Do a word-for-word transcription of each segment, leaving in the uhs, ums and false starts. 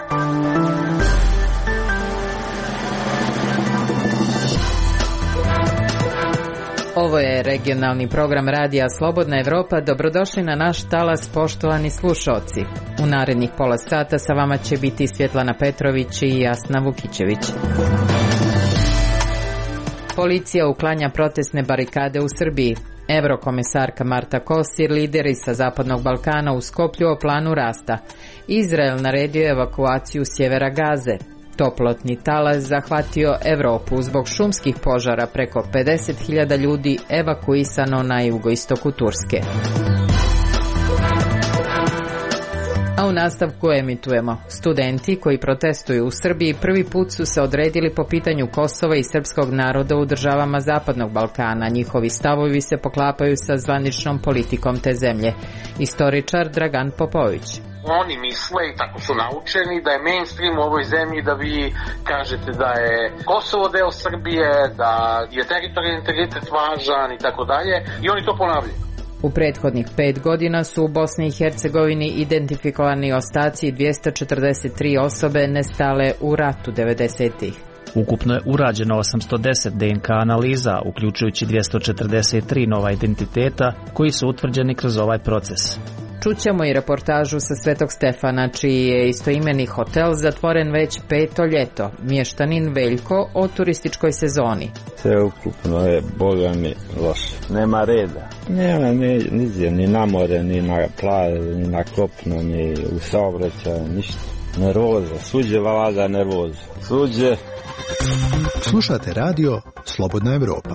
Ovo je regionalni program radija Slobodna Evropa. Dobrodošli na naš talas, poštovani slušaoci. U narednih pola sata sa vama će biti Svjetlana Petrović i Jasna Vukićević. Policija uklanja protestne barikade u Srbiji. Eurokomesarka Marta Kosir, lideri sa Zapadnog Balkana u Skoplju o planu rasta. Izrael naredio evakuaciju sjevera Gaze. Toplotni talas zahvatio Evropu. Zbog šumskih požara preko pedeset hiljada ljudi evakuisano na jugoistoku Turske. A u nastavku emitujemo. Studenti koji protestuju u Srbiji prvi put su se odredili po pitanju Kosova i srpskog naroda u državama Zapadnog Balkana. Njihovi stavovi se poklapaju sa zvaničnom politikom te zemlje. Istoričar Dragan Popović. Oni misle i tako su naučeni da je mainstream u ovoj zemlji da vi kažete da je Kosovo deo Srbije, da je teritorijalni integritet važan i tako dalje, i oni to ponavljaju. U prethodnih pet godina su u Bosni i Hercegovini identifikovani ostaci dvjesto četrdeset tri osobe nestale u ratu devedesetih. Ukupno je urađeno osamsto deset D N K analiza, uključujući dvjesto četrdeset tri nova identiteta koji su utvrđeni kroz ovaj proces. Čućemo i reportažu sa Svetog Stefana, čiji je istoimeni hotel zatvoren već peto ljeto. Mještanin Veljko o turističkoj sezoni. Sve ukupno je, boga mi, loše. Nema reda. Nema ni, ni, ni na more, ni na plaži, ni na kopno, ni u saobraćaju, ništa. Nervoza, suđe vlada nervoza. Suđe. Slušate radio Slobodna Evropa.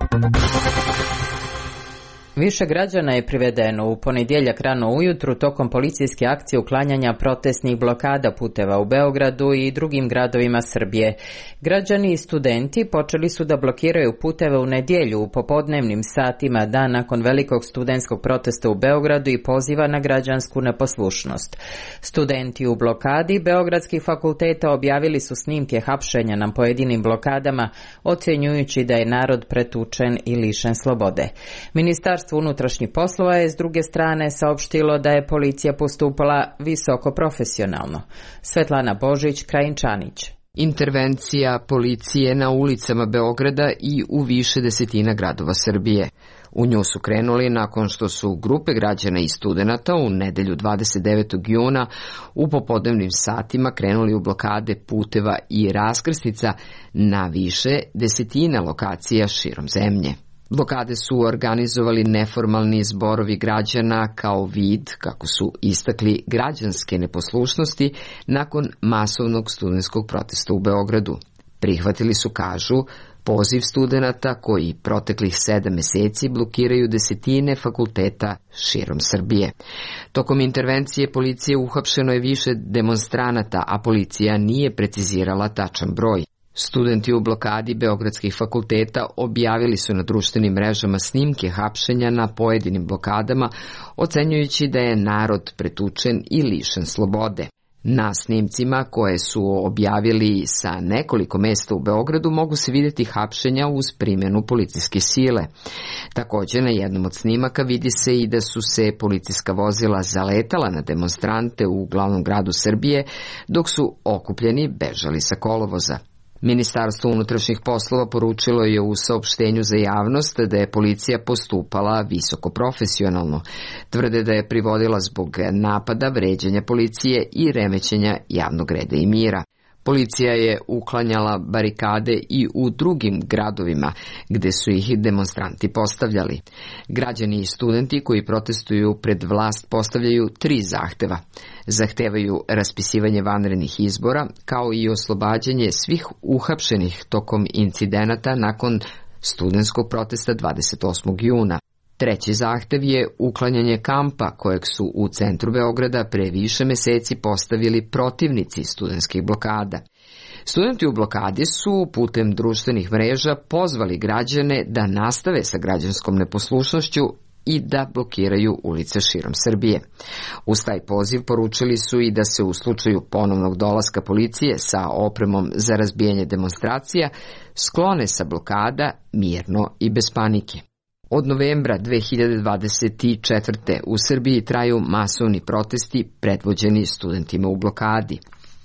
Više građana je privedeno u ponedjeljak rano ujutru tokom policijske akcije uklanjanja protestnih blokada puteva u Beogradu i drugim gradovima Srbije. Građani i studenti počeli su da blokiraju puteve u nedjelju u popodnevnim satima dan nakon velikog studentskog protesta u Beogradu i poziva na građansku neposlušnost. Studenti u blokadi Beogradskih fakulteta objavili su snimke hapšenja na pojedinim blokadama, ocjenjujući da je narod pretučen i lišen slobode. Ministarstvo unutrašnjih poslova je s druge strane saopštilo da je policija postupala visoko profesionalno. Svetlana Božić, Krajinčanić. Intervencija policije na ulicama Beograda i u više desetina gradova Srbije. U nju su krenuli nakon što su grupe građana i studenata u nedelju dvadeset devetog juna u popodnevnim satima krenuli u blokade puteva i raskrsnica na više desetina lokacija širom zemlje. Blokade su organizovali neformalni zborovi građana kao vid, kako su istakli, građanske neposlušnosti nakon masovnog studentskog protesta u Beogradu. Prihvatili su, kažu, poziv studenata koji proteklih sedam mjeseci blokiraju desetine fakulteta širom Srbije. Tokom intervencije policije uhapšeno je više demonstranata, a policija nije precizirala tačan broj. Studenti u blokadi Beogradskih fakulteta objavili su na društvenim mrežama snimke hapšenja na pojedinim blokadama, ocenjujući da je narod pretučen i lišen slobode. Na snimcima koje su objavili sa nekoliko mjesta u Beogradu mogu se vidjeti hapšenja uz primjenu policijske sile. Također na jednom od snimaka vidi se i da su se policijska vozila zaletala na demonstrante u glavnom gradu Srbije, dok su okupljeni bežali sa kolovoza. Ministarstvo unutrašnjih poslova poručilo je u saopštenju za javnost da je policija postupala visoko profesionalno. Tvrde da je privodila zbog napada, vređanja policije i remećenja javnog reda i mira. Policija je uklanjala barikade i u drugim gradovima gdje su ih demonstranti postavljali. Građani i studenti koji protestuju pred vlast postavljaju tri zahteva. Zahtevaju raspisivanje vanrednih izbora, kao i oslobađanje svih uhapšenih tokom incidenata nakon studentskog protesta dvadeset osmog juna. Treći zahtev je uklanjanje kampa kojeg su u centru Beograda pre više mjeseci postavili protivnici studentskih blokada. Studenti u blokadi su putem društvenih mreža pozvali građane da nastave sa građanskom neposlušnošću i da blokiraju ulice širom Srbije. Uz taj poziv poručili su i da se u slučaju ponovnog dolaska policije sa opremom za razbijanje demonstracija sklone sa blokada mirno i bez panike. Od novembra dve hiljade dvadeset četvrte. u Srbiji traju masovni protesti predvođeni studentima u blokadi.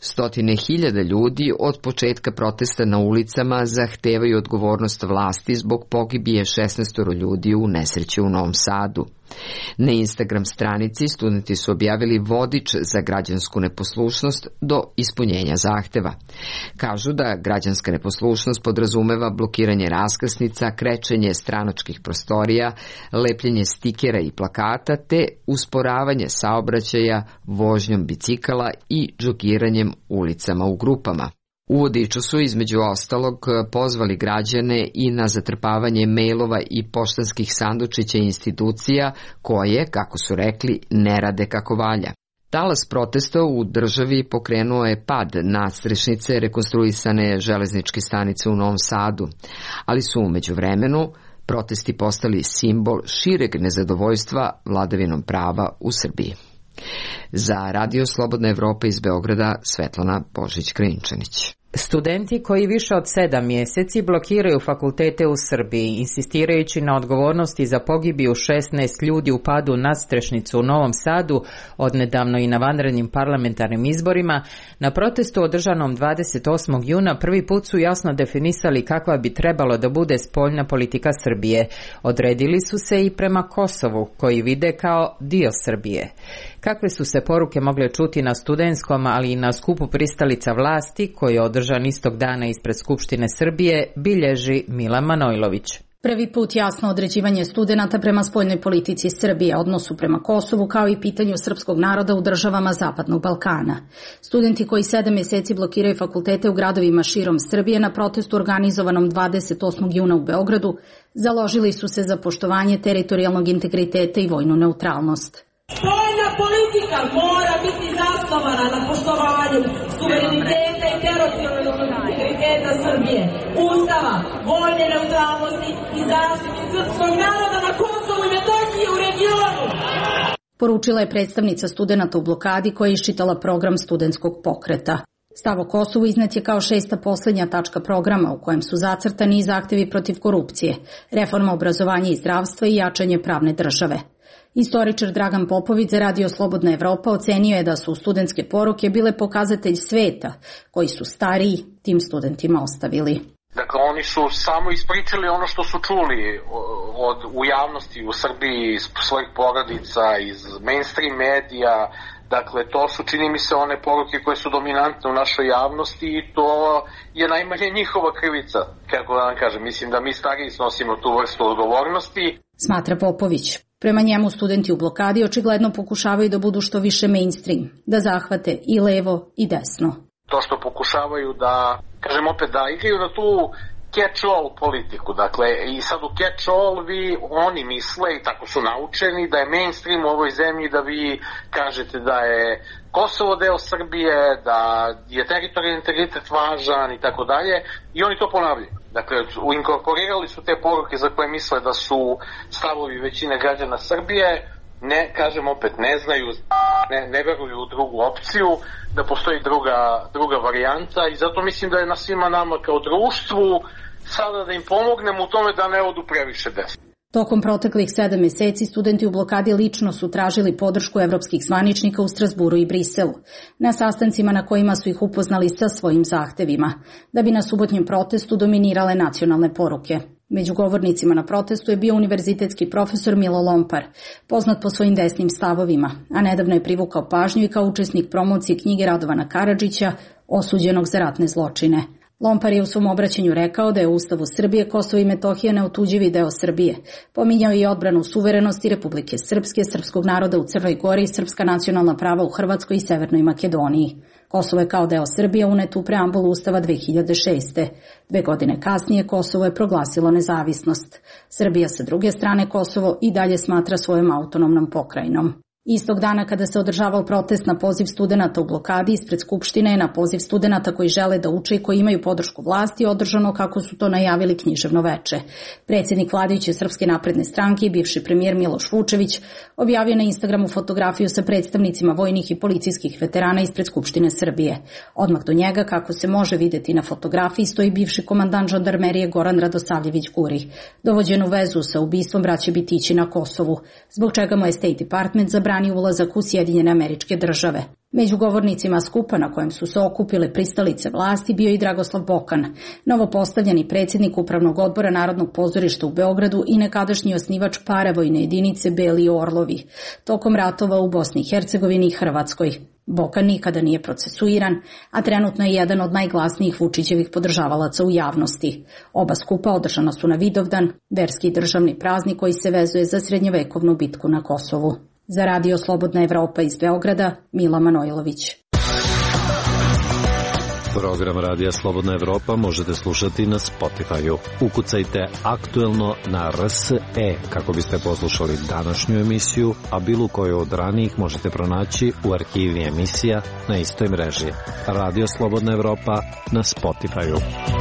Stotine hiljada ljudi od početka protesta na ulicama zahtevaju odgovornost vlasti zbog pogibije šesnaestoro ljudi u nesreći u Novom Sadu. Na Instagram stranici studenti su objavili vodič za građansku neposlušnost do ispunjenja zahteva. Kažu da građanska neposlušnost podrazumeva blokiranje raskrsnica, krečenje stranačkih prostorija, lepljenje stikera i plakata te usporavanje saobraćaja vožnjom bicikala i džogiranjem ulicama u grupama. U vodiču su između ostalog pozvali građane i na zatrpavanje mejlova i poštanskih sandučića institucija koje, kako su rekli, ne rade kako valja. Talas protesta u državi pokrenuo je pad nadstrešnice rekonstruisane železničke stanice u Novom Sadu, ali su u međuvremenu protesti postali simbol šireg nezadovoljstva vladavinom prava u Srbiji. Za Radio Slobodna Evropa iz Beograda, Svetlana Božić-Krinčanić. Studenti koji više od sedam mjeseci blokiraju fakultete u Srbiji, insistirajući na odgovornosti za pogibiju šesnaest ljudi u padu nadstrešnicu u Novom Sadu, odnedavno i na vanrednim parlamentarnim izborima, na protestu održanom dvadeset osmog juna prvi put su jasno definisali kakva bi trebalo da bude spoljna politika Srbije. Odredili su se i prema Kosovu, koji vide kao dio Srbije. Kakve su se poruke mogle čuti na studentskom, ali i na skupu pristalica vlasti, koji je održan istog dana ispred Skupštine Srbije, bilježi Milan Manojlović. Prvi put jasno određivanje studenata prema spoljnoj politici Srbije, odnosu prema Kosovu, kao i pitanju srpskog naroda u državama Zapadnog Balkana. Studenti koji sedam mjeseci blokiraju fakultete u gradovima širom Srbije na protestu organizovanom dvadeset osmog juna u Beogradu založili su se za poštovanje teritorijalnog integriteta i vojnu neutralnost. Spoljna politika mora biti zasnovana na poštovanju suvereniteta i teritorijalnog integriteta Srbije, Ustava, vojne neutralnosti i zaštiti srpskog naroda na Kosovu i Metohiji u regionu. Poručila je predstavnica studenata u blokadi koja je iščitala program studentskog pokreta. Stav o Kosovu iznet je kao šesta posljednja tačka programa u kojem su zacrtani i zahtevi protiv korupcije, reforma obrazovanja i zdravstva i jačanje pravne države. Istoričar Dragan Popović za Radio Slobodna Evropa ocenio je da su studentske poruke bile pokazatelj sveta koji su stariji tim studentima ostavili. Dakle, oni su samo ispričali ono što su čuli od, u javnosti u Srbiji, iz svojih porodica, iz mainstream medija. Dakle, to su, čini mi se, one poruke koje su dominantne u našoj javnosti i to je najmanje njihova krivica. Kako da vam kažem, mislim da mi stariji snosimo tu vrstu odgovornosti. Smatra Popović. Prema njemu studenti u blokadi očigledno pokušavaju da budu što više mainstream, da zahvate i levo i desno. To što pokušavaju da, kažem opet, da igraju na tu catch-all politiku. Dakle, i sad u catch-all vi, oni misle i tako su naučeni da je mainstream u ovoj zemlji da vi kažete da je Kosovo deo Srbije, da je teritorijalni integritet važan i tako dalje i oni to ponavljaju. Dakle, inkorporirali su te poruke za koje misle da su stavovi većine građana Srbije, ne, kažem opet, ne znaju, ne, ne veruju u drugu opciju, da postoji druga, druga varijanta i zato mislim da je na svima nama kao društvu sada da im pomognemo u tome da ne odu previše desno. Tokom proteklih sedam mjeseci studenti u blokadi lično su tražili podršku evropskih zvaničnika u Strasburu i Briselu, na sastancima na kojima su ih upoznali sa svojim zahtevima, da bi na subotnjem protestu dominirale nacionalne poruke. Među govornicima na protestu je bio univerzitetski profesor Milo Lompar, poznat po svojim desnim stavovima, a nedavno je privukao pažnju i kao učesnik promocije knjige Radovana Karadžića, osuđenog za ratne zločine. Lompar je u svom obraćanju rekao da je u Ustavu Srbije Kosovo i Metohija neotuđivi deo Srbije. Pominjao je i odbranu suverenosti Republike Srpske, srpskog naroda u Crnoj Gori i srpska nacionalna prava u Hrvatskoj i Severnoj Makedoniji. Kosovo je kao deo Srbije uneto u preambulu Ustava dve hiljade šeste. Dve godine kasnije Kosovo je proglasilo nezavisnost. Srbija sa druge strane Kosovo i dalje smatra svojom autonomnom pokrajinom. Istog dana kada se održavao protest na poziv studenata u blokadi ispred Skupštine je na poziv studenata koji žele da uče i koji imaju podršku vlasti održano kako su to najavili književno veče. Predsjednik vladajuće Srpske napredne stranke i bivši premijer Miloš Vučević objavio na Instagramu fotografiju sa predstavnicima vojnih i policijskih veterana ispred Skupštine Srbije. Odmah do njega, kako se može vidjeti na fotografiji, stoji bivši komandant žandarmerije Goran Radosavljević Guri, dovođen u vezu sa ubistvom braće Bitići na Kosovu, zbog čega mu je State Department zabranio ulazak u Sjedinjene Američke Države. Među govornicima skupa na kojem su se okupile pristalice vlasti bio i Dragoslav Bokan, novopostavljeni predsjednik Upravnog odbora Narodnog pozorišta u Beogradu i nekadašnji osnivač paravojne jedinice Beli Orlovi, tokom ratova u Bosni i Hercegovini i Hrvatskoj. Bokan nikada nije procesuiran, a trenutno je jedan od najglasnijih Vučićevih podržavalaca u javnosti. Oba skupa održana su na Vidovdan, verski državni praznik koji se vezuje za srednjovekovnu bitku na Kosovu. Za Radio Slobodna Evropa iz Beograda, Mila Manojlović. Program Radija Slobodna Evropa možete slušati na Spotify-u. Ukucajte aktuelno na R S E kako biste poslušali današnju emisiju, a bilo koju od ranijih možete pronaći u arhivi emisija na istoj mreži. Radio Slobodna Evropa na Spotify-u.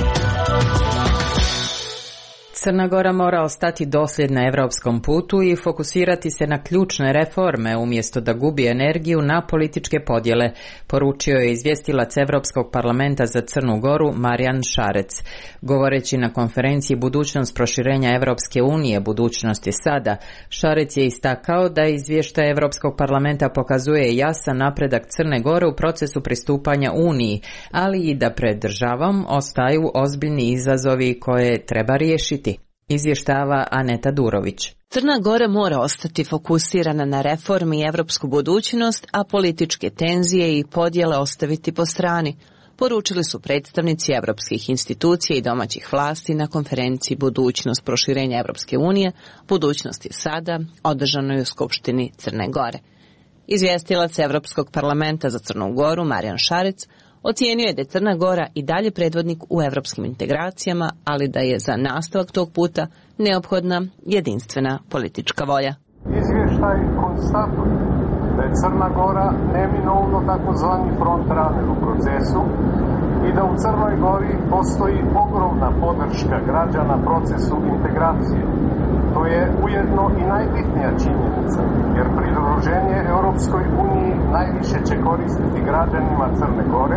Crna Gora mora ostati dosljedna evropskom putu i fokusirati se na ključne reforme umjesto da gubi energiju na političke podjele, poručio je izvjestilac Evropskog parlamenta za Crnu Goru Marijan Šarec. Govoreći na konferenciji Budućnost proširenja Evropske unije, budućnost je sada, Šarec je istakao da izvještaj Evropskog parlamenta pokazuje jasan napredak Crne Gore u procesu pristupanja Uniji, ali i da pred državom ostaju ozbiljni izazovi koje treba riješiti. Izvještava Aneta Durović. Crna Gora mora ostati fokusirana na reformi i evropsku budućnost, a političke tenzije i podjele ostaviti po strani, poručili su predstavnici evropskih institucija i domaćih vlasti na konferenciji Budućnost proširenja Evropske unije, budućnost je sada, održanoj u Skupštini Crne Gore. Izvjestilac Evropskog parlamenta za Crnu Goru Marijan Šarec ocijenio je da je Crna Gora i dalje predvodnik u evropskim integracijama, ali da je za nastavak tog puta neophodna jedinstvena politička volja. Izvještaj konstatuje da je Crna Gora neminovno takozvani front runner u procesu i da u Crnoj Gori postoji ogromna podrška građana procesu integracije. To je ujedno i najbitnija činjenica, jer pridruženje Europskoj uniji najviše će koristiti građanima Crne Gore.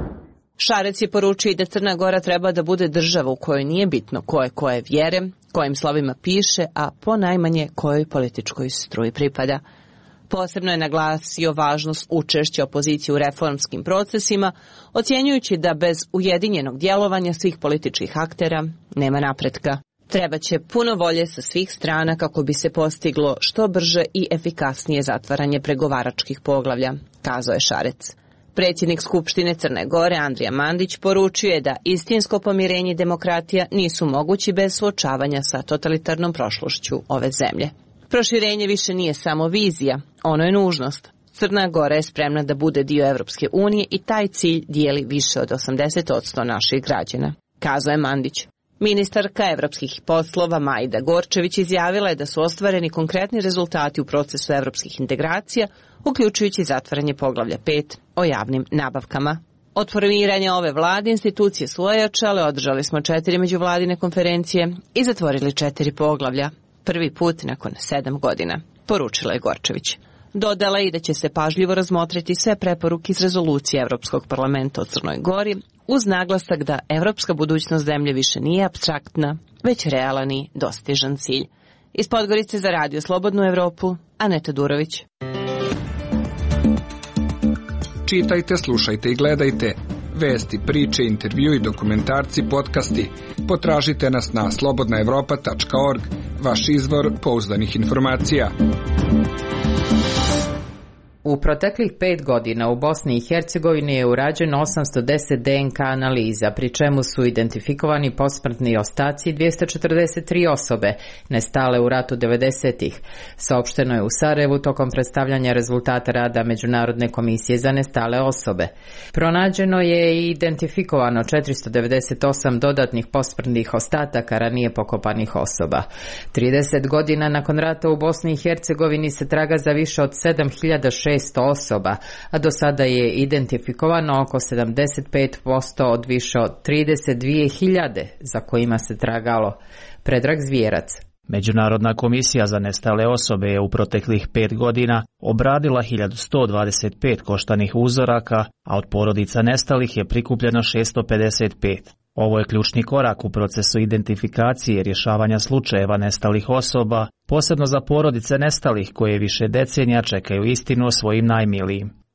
Šarec je poručio da Crna Gora treba da bude država u kojoj nije bitno koje koje vjere, kojim slovima piše, a ponajmanje kojoj političkoj struji pripada. Posebno je naglasio važnost učešća opozicije u reformskim procesima, ocjenjujući da bez ujedinjenog djelovanja svih političkih aktera nema napretka. Trebaće puno volje sa svih strana kako bi se postiglo što brže i efikasnije zatvaranje pregovaračkih poglavlja, kazao je Šarec. Predsjednik Skupštine Crne Gore Andrija Mandić poručio je da istinsko pomirenje i demokratija nisu mogući bez suočavanja sa totalitarnom prošlošću ove zemlje. Proširenje više nije samo vizija, ono je nužnost. Crna Gora je spremna da bude dio Evropske unije i taj cilj dijeli više od osamdeset posto naših građana, kazao je Mandić. Ministarka evropskih poslova Majda Gorčević izjavila je da su ostvareni konkretni rezultati u procesu evropskih integracija, uključujući zatvaranje poglavlja pet o javnim nabavkama. Od formiranja ove vlade institucije su ojačale, održali smo četiri međuvladine konferencije i zatvorili četiri poglavlja. Prvi put nakon sedam godina, poručila je Gorčević. Dodala i da će se pažljivo razmotriti sve preporuke iz rezolucije Evropskog parlamenta o Crnoj Gori, uz naglasak da evropska budućnost zemlje više nije apstraktna, već realan i dostižan cilj. Iz Podgorice za Radio Slobodnu Evropu, Aneta Durović. Čitajte, slušajte i gledajte vesti, priče, intervju i dokumentarci, podcasti. Potražite nas na slobodna evropa tačka org, vaš izvor pouzdanih informacija. U proteklih pet godina u Bosni i Hercegovini je urađeno osamsto deset D N K analiza, pri čemu su identifikovani posmrtni ostaci dvjesto četrdeset tri osobe, nestale u ratu devedesetih. Saopšteno je u Sarajevu tokom predstavljanja rezultata rada Međunarodne komisije za nestale osobe. Pronađeno je i identifikovano četiristo devedeset osam dodatnih posmrtnih ostataka ranije pokopanih osoba. trideset godina nakon rata u Bosni i Hercegovini se traga za više od sedam hiljada šesto osoba, a do sada je identifikovano oko sedamdeset pet posto od više od trideset dvije hiljade za kojima se tragalo. Predrag Zvijerac. Međunarodna komisija za nestale osobe je u proteklih pet godina obradila hiljadu sto dvadeset pet koštanih uzoraka, a od porodica nestalih je prikupljeno šesto pedeset pet. Ovo je ključni korak u procesu identifikacije i rješavanja slučajeva nestalih osoba, posebno za porodice nestalih koje više decenija čekaju istinu o svojim najmilijim.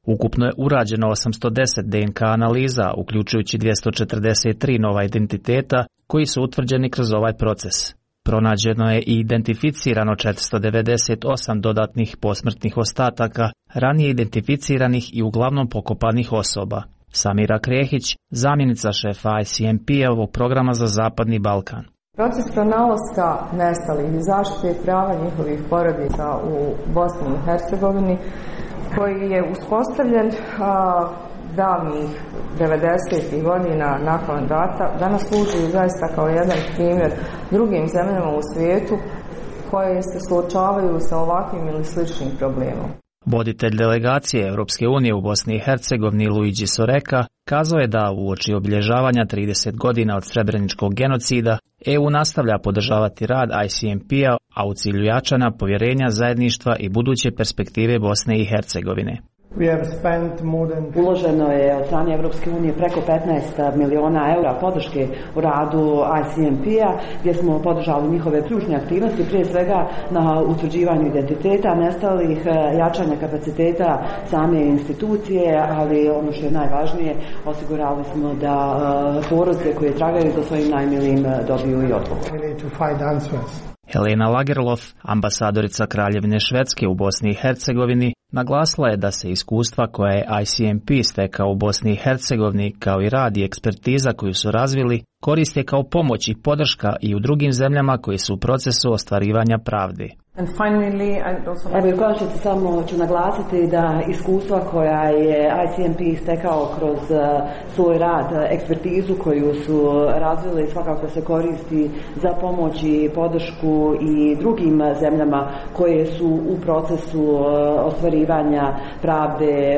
Ukupno je urađeno osamsto deset D N K analiza, uključujući dvjesto četrdeset tri nova identiteta koji su utvrđeni kroz ovaj proces. Pronađeno je i identificirano četiristo devedeset osam dodatnih posmrtnih ostataka, ranije identificiranih i uglavnom pokopanih osoba. Samira Krehić, zamjenica šefa I C M P-ovog programa za Zapadni Balkan. Proces pronalaska nestalih i zaštite prava njihovih porodica u Bosni i Hercegovini, koji je uspostavljen a, davnih devedesetih godina nakon rata, danas služi zaista kao jedan primjer drugim zemljama u svijetu koje se suočavaju sa ovakvim ili sličnim problemom. Voditelj delegacije Europske unije u Bosni i Hercegovini Luigi Soreka kazao je da uoči obilježavanja trideset godina od srebreničkog genocida E U nastavlja podržavati rad I C M P-a, a u cilju jačanja povjerenja, zajedništva i buduće perspektive Bosne i Hercegovine. Uloženo je od strane Europske unije preko petnaest miliona eura podrške u radu I C M P-a, gdje smo podržali njihove ključne aktivnosti, prije svega na utvrđivanju identiteta nestalih, jačanja kapaciteta same institucije, ali ono što je najvažnije, osigurali smo da porodice koje tragaju za svojim najmilijim dobiju i odgovor. Helena Lagerlof, ambasadorica Kraljevine Švedske u Bosni i Hercegovini, naglasila je da se iskustva koja je I C M P stekao u Bosni i Hercegovini, kao i rad i ekspertiza koju su razvili, koriste kao pomoć i podrška i u drugim zemljama koji su u procesu ostvarivanja pravde. Evo i konačnici samo ću naglasiti da iskustva koja je I C M P stekao kroz svoj rad, ekspertizu koju su razvili, svakako se koristi za pomoć i podršku i drugim zemljama koje su u procesu ostvarivanja pravde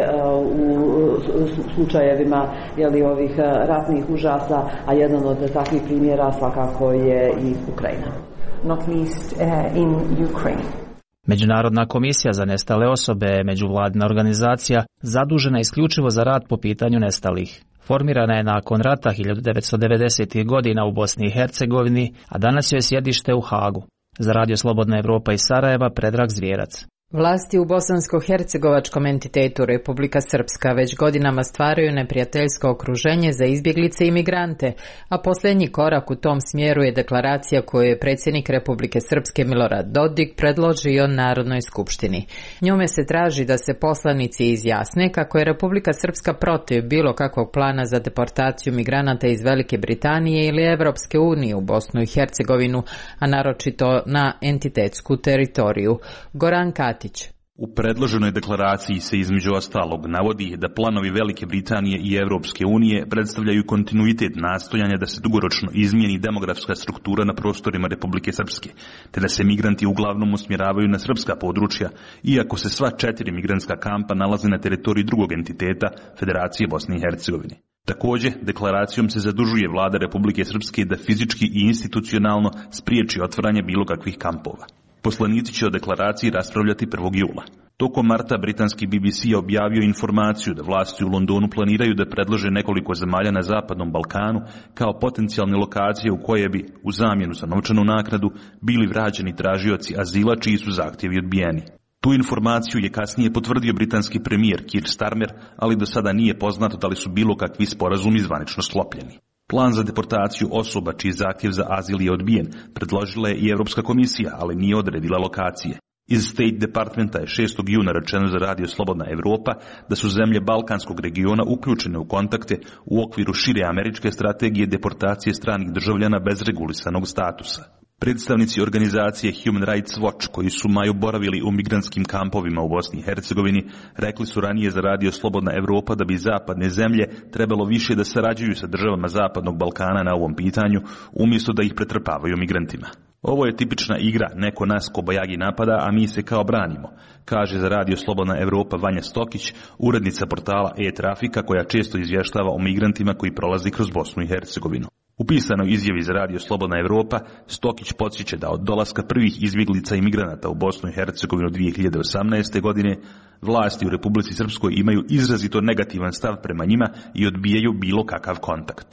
u slučajevima jeli, ovih ratnih užasa, a jedan od takvih primjera svakako je i Ukrajina. Not least uh, in Ukraine. Međunarodna komisija za nestale osobe, međuvladina organizacija, zadužena isključivo za rad po pitanju nestalih. Formirana je nakon rata hiljadu devetsto devedesetih godina u Bosni i Hercegovini, a danas joj je sjedište u Hagu. Za Radio Slobodna Evropa iz Sarajeva, Predrag Zvijerac. Vlasti u bosansko-hercegovačkom entitetu Republika Srpska već godinama stvaraju neprijateljsko okruženje za izbjeglice i migrante, a posljednji korak u tom smjeru je deklaracija koju je predsjednik Republike Srpske Milorad Dodik predložio Narodnoj skupštini. Njome se traži da se poslanici izjasne kako je Republika Srpska protiv bilo kakvog plana za deportaciju migranata iz Velike Britanije ili Evropske unije u Bosnu i Hercegovinu, a naročito na entitetsku teritoriju. Goran Katić. U predloženoj deklaraciji se između ostalog navodi da planovi Velike Britanije i Evropske unije predstavljaju kontinuitet nastojanja da se dugoročno izmijeni demografska struktura na prostorima Republike Srpske, te da se migranti uglavnom usmjeravaju na srpska područja, iako se sva četiri migrantska kampa nalaze na teritoriji drugog entiteta Federacije Bosne i Hercegovine. Također, deklaracijom se zadužuje vlada Republike Srpske da fizički i institucionalno spriječi otvaranje bilo kakvih kampova. Poslanici će o deklaraciji raspravljati prvog jula. Tokom marta britanski B B C je objavio informaciju da vlasti u Londonu planiraju da predlože nekoliko zemalja na Zapadnom Balkanu kao potencijalne lokacije u koje bi, u zamjenu za novčanu naknadu, bili vraćeni tražioci azila čiji su zahtjevi odbijeni. Tu informaciju je kasnije potvrdio britanski premijer Keir Starmer, ali do sada nije poznato da li su bilo kakvi sporazumi zvanično sklopljeni. Plan za deportaciju osoba čiji zahtjev za azil je odbijen predložila je i Europska komisija, ali nije odredila lokacije. Iz State Departmenta je šestog juna rečeno za Radio Slobodna Evropa da su zemlje Balkanskog regiona uključene u kontakte u okviru šire američke strategije deportacije stranih državljana bez regulisanog statusa. Predstavnici organizacije Human Rights Watch, koji su maju boravili u migrantskim kampovima u Bosni i Hercegovini, rekli su ranije za Radio Slobodna Evropa da bi zapadne zemlje trebalo više da sarađuju sa državama Zapadnog Balkana na ovom pitanju, umjesto da ih pretrpavaju migrantima. Ovo je tipična igra, neko nas kobajagi napada, a mi se kao branimo, kaže za Radio Slobodna Evropa Vanja Stokić, urednica portala e-Trafika koja često izvještava o migrantima koji prolazi kroz Bosnu i Hercegovinu. U pisanoj izjavi za Radio Slobodna Evropa, Stokić podsjeća da od dolaska prvih izbjeglica i migranata u Bosnu i Hercegovinu dvije hiljade osamnaeste. godine, vlasti u Republici Srpskoj imaju izrazito negativan stav prema njima i odbijaju bilo kakav kontakt.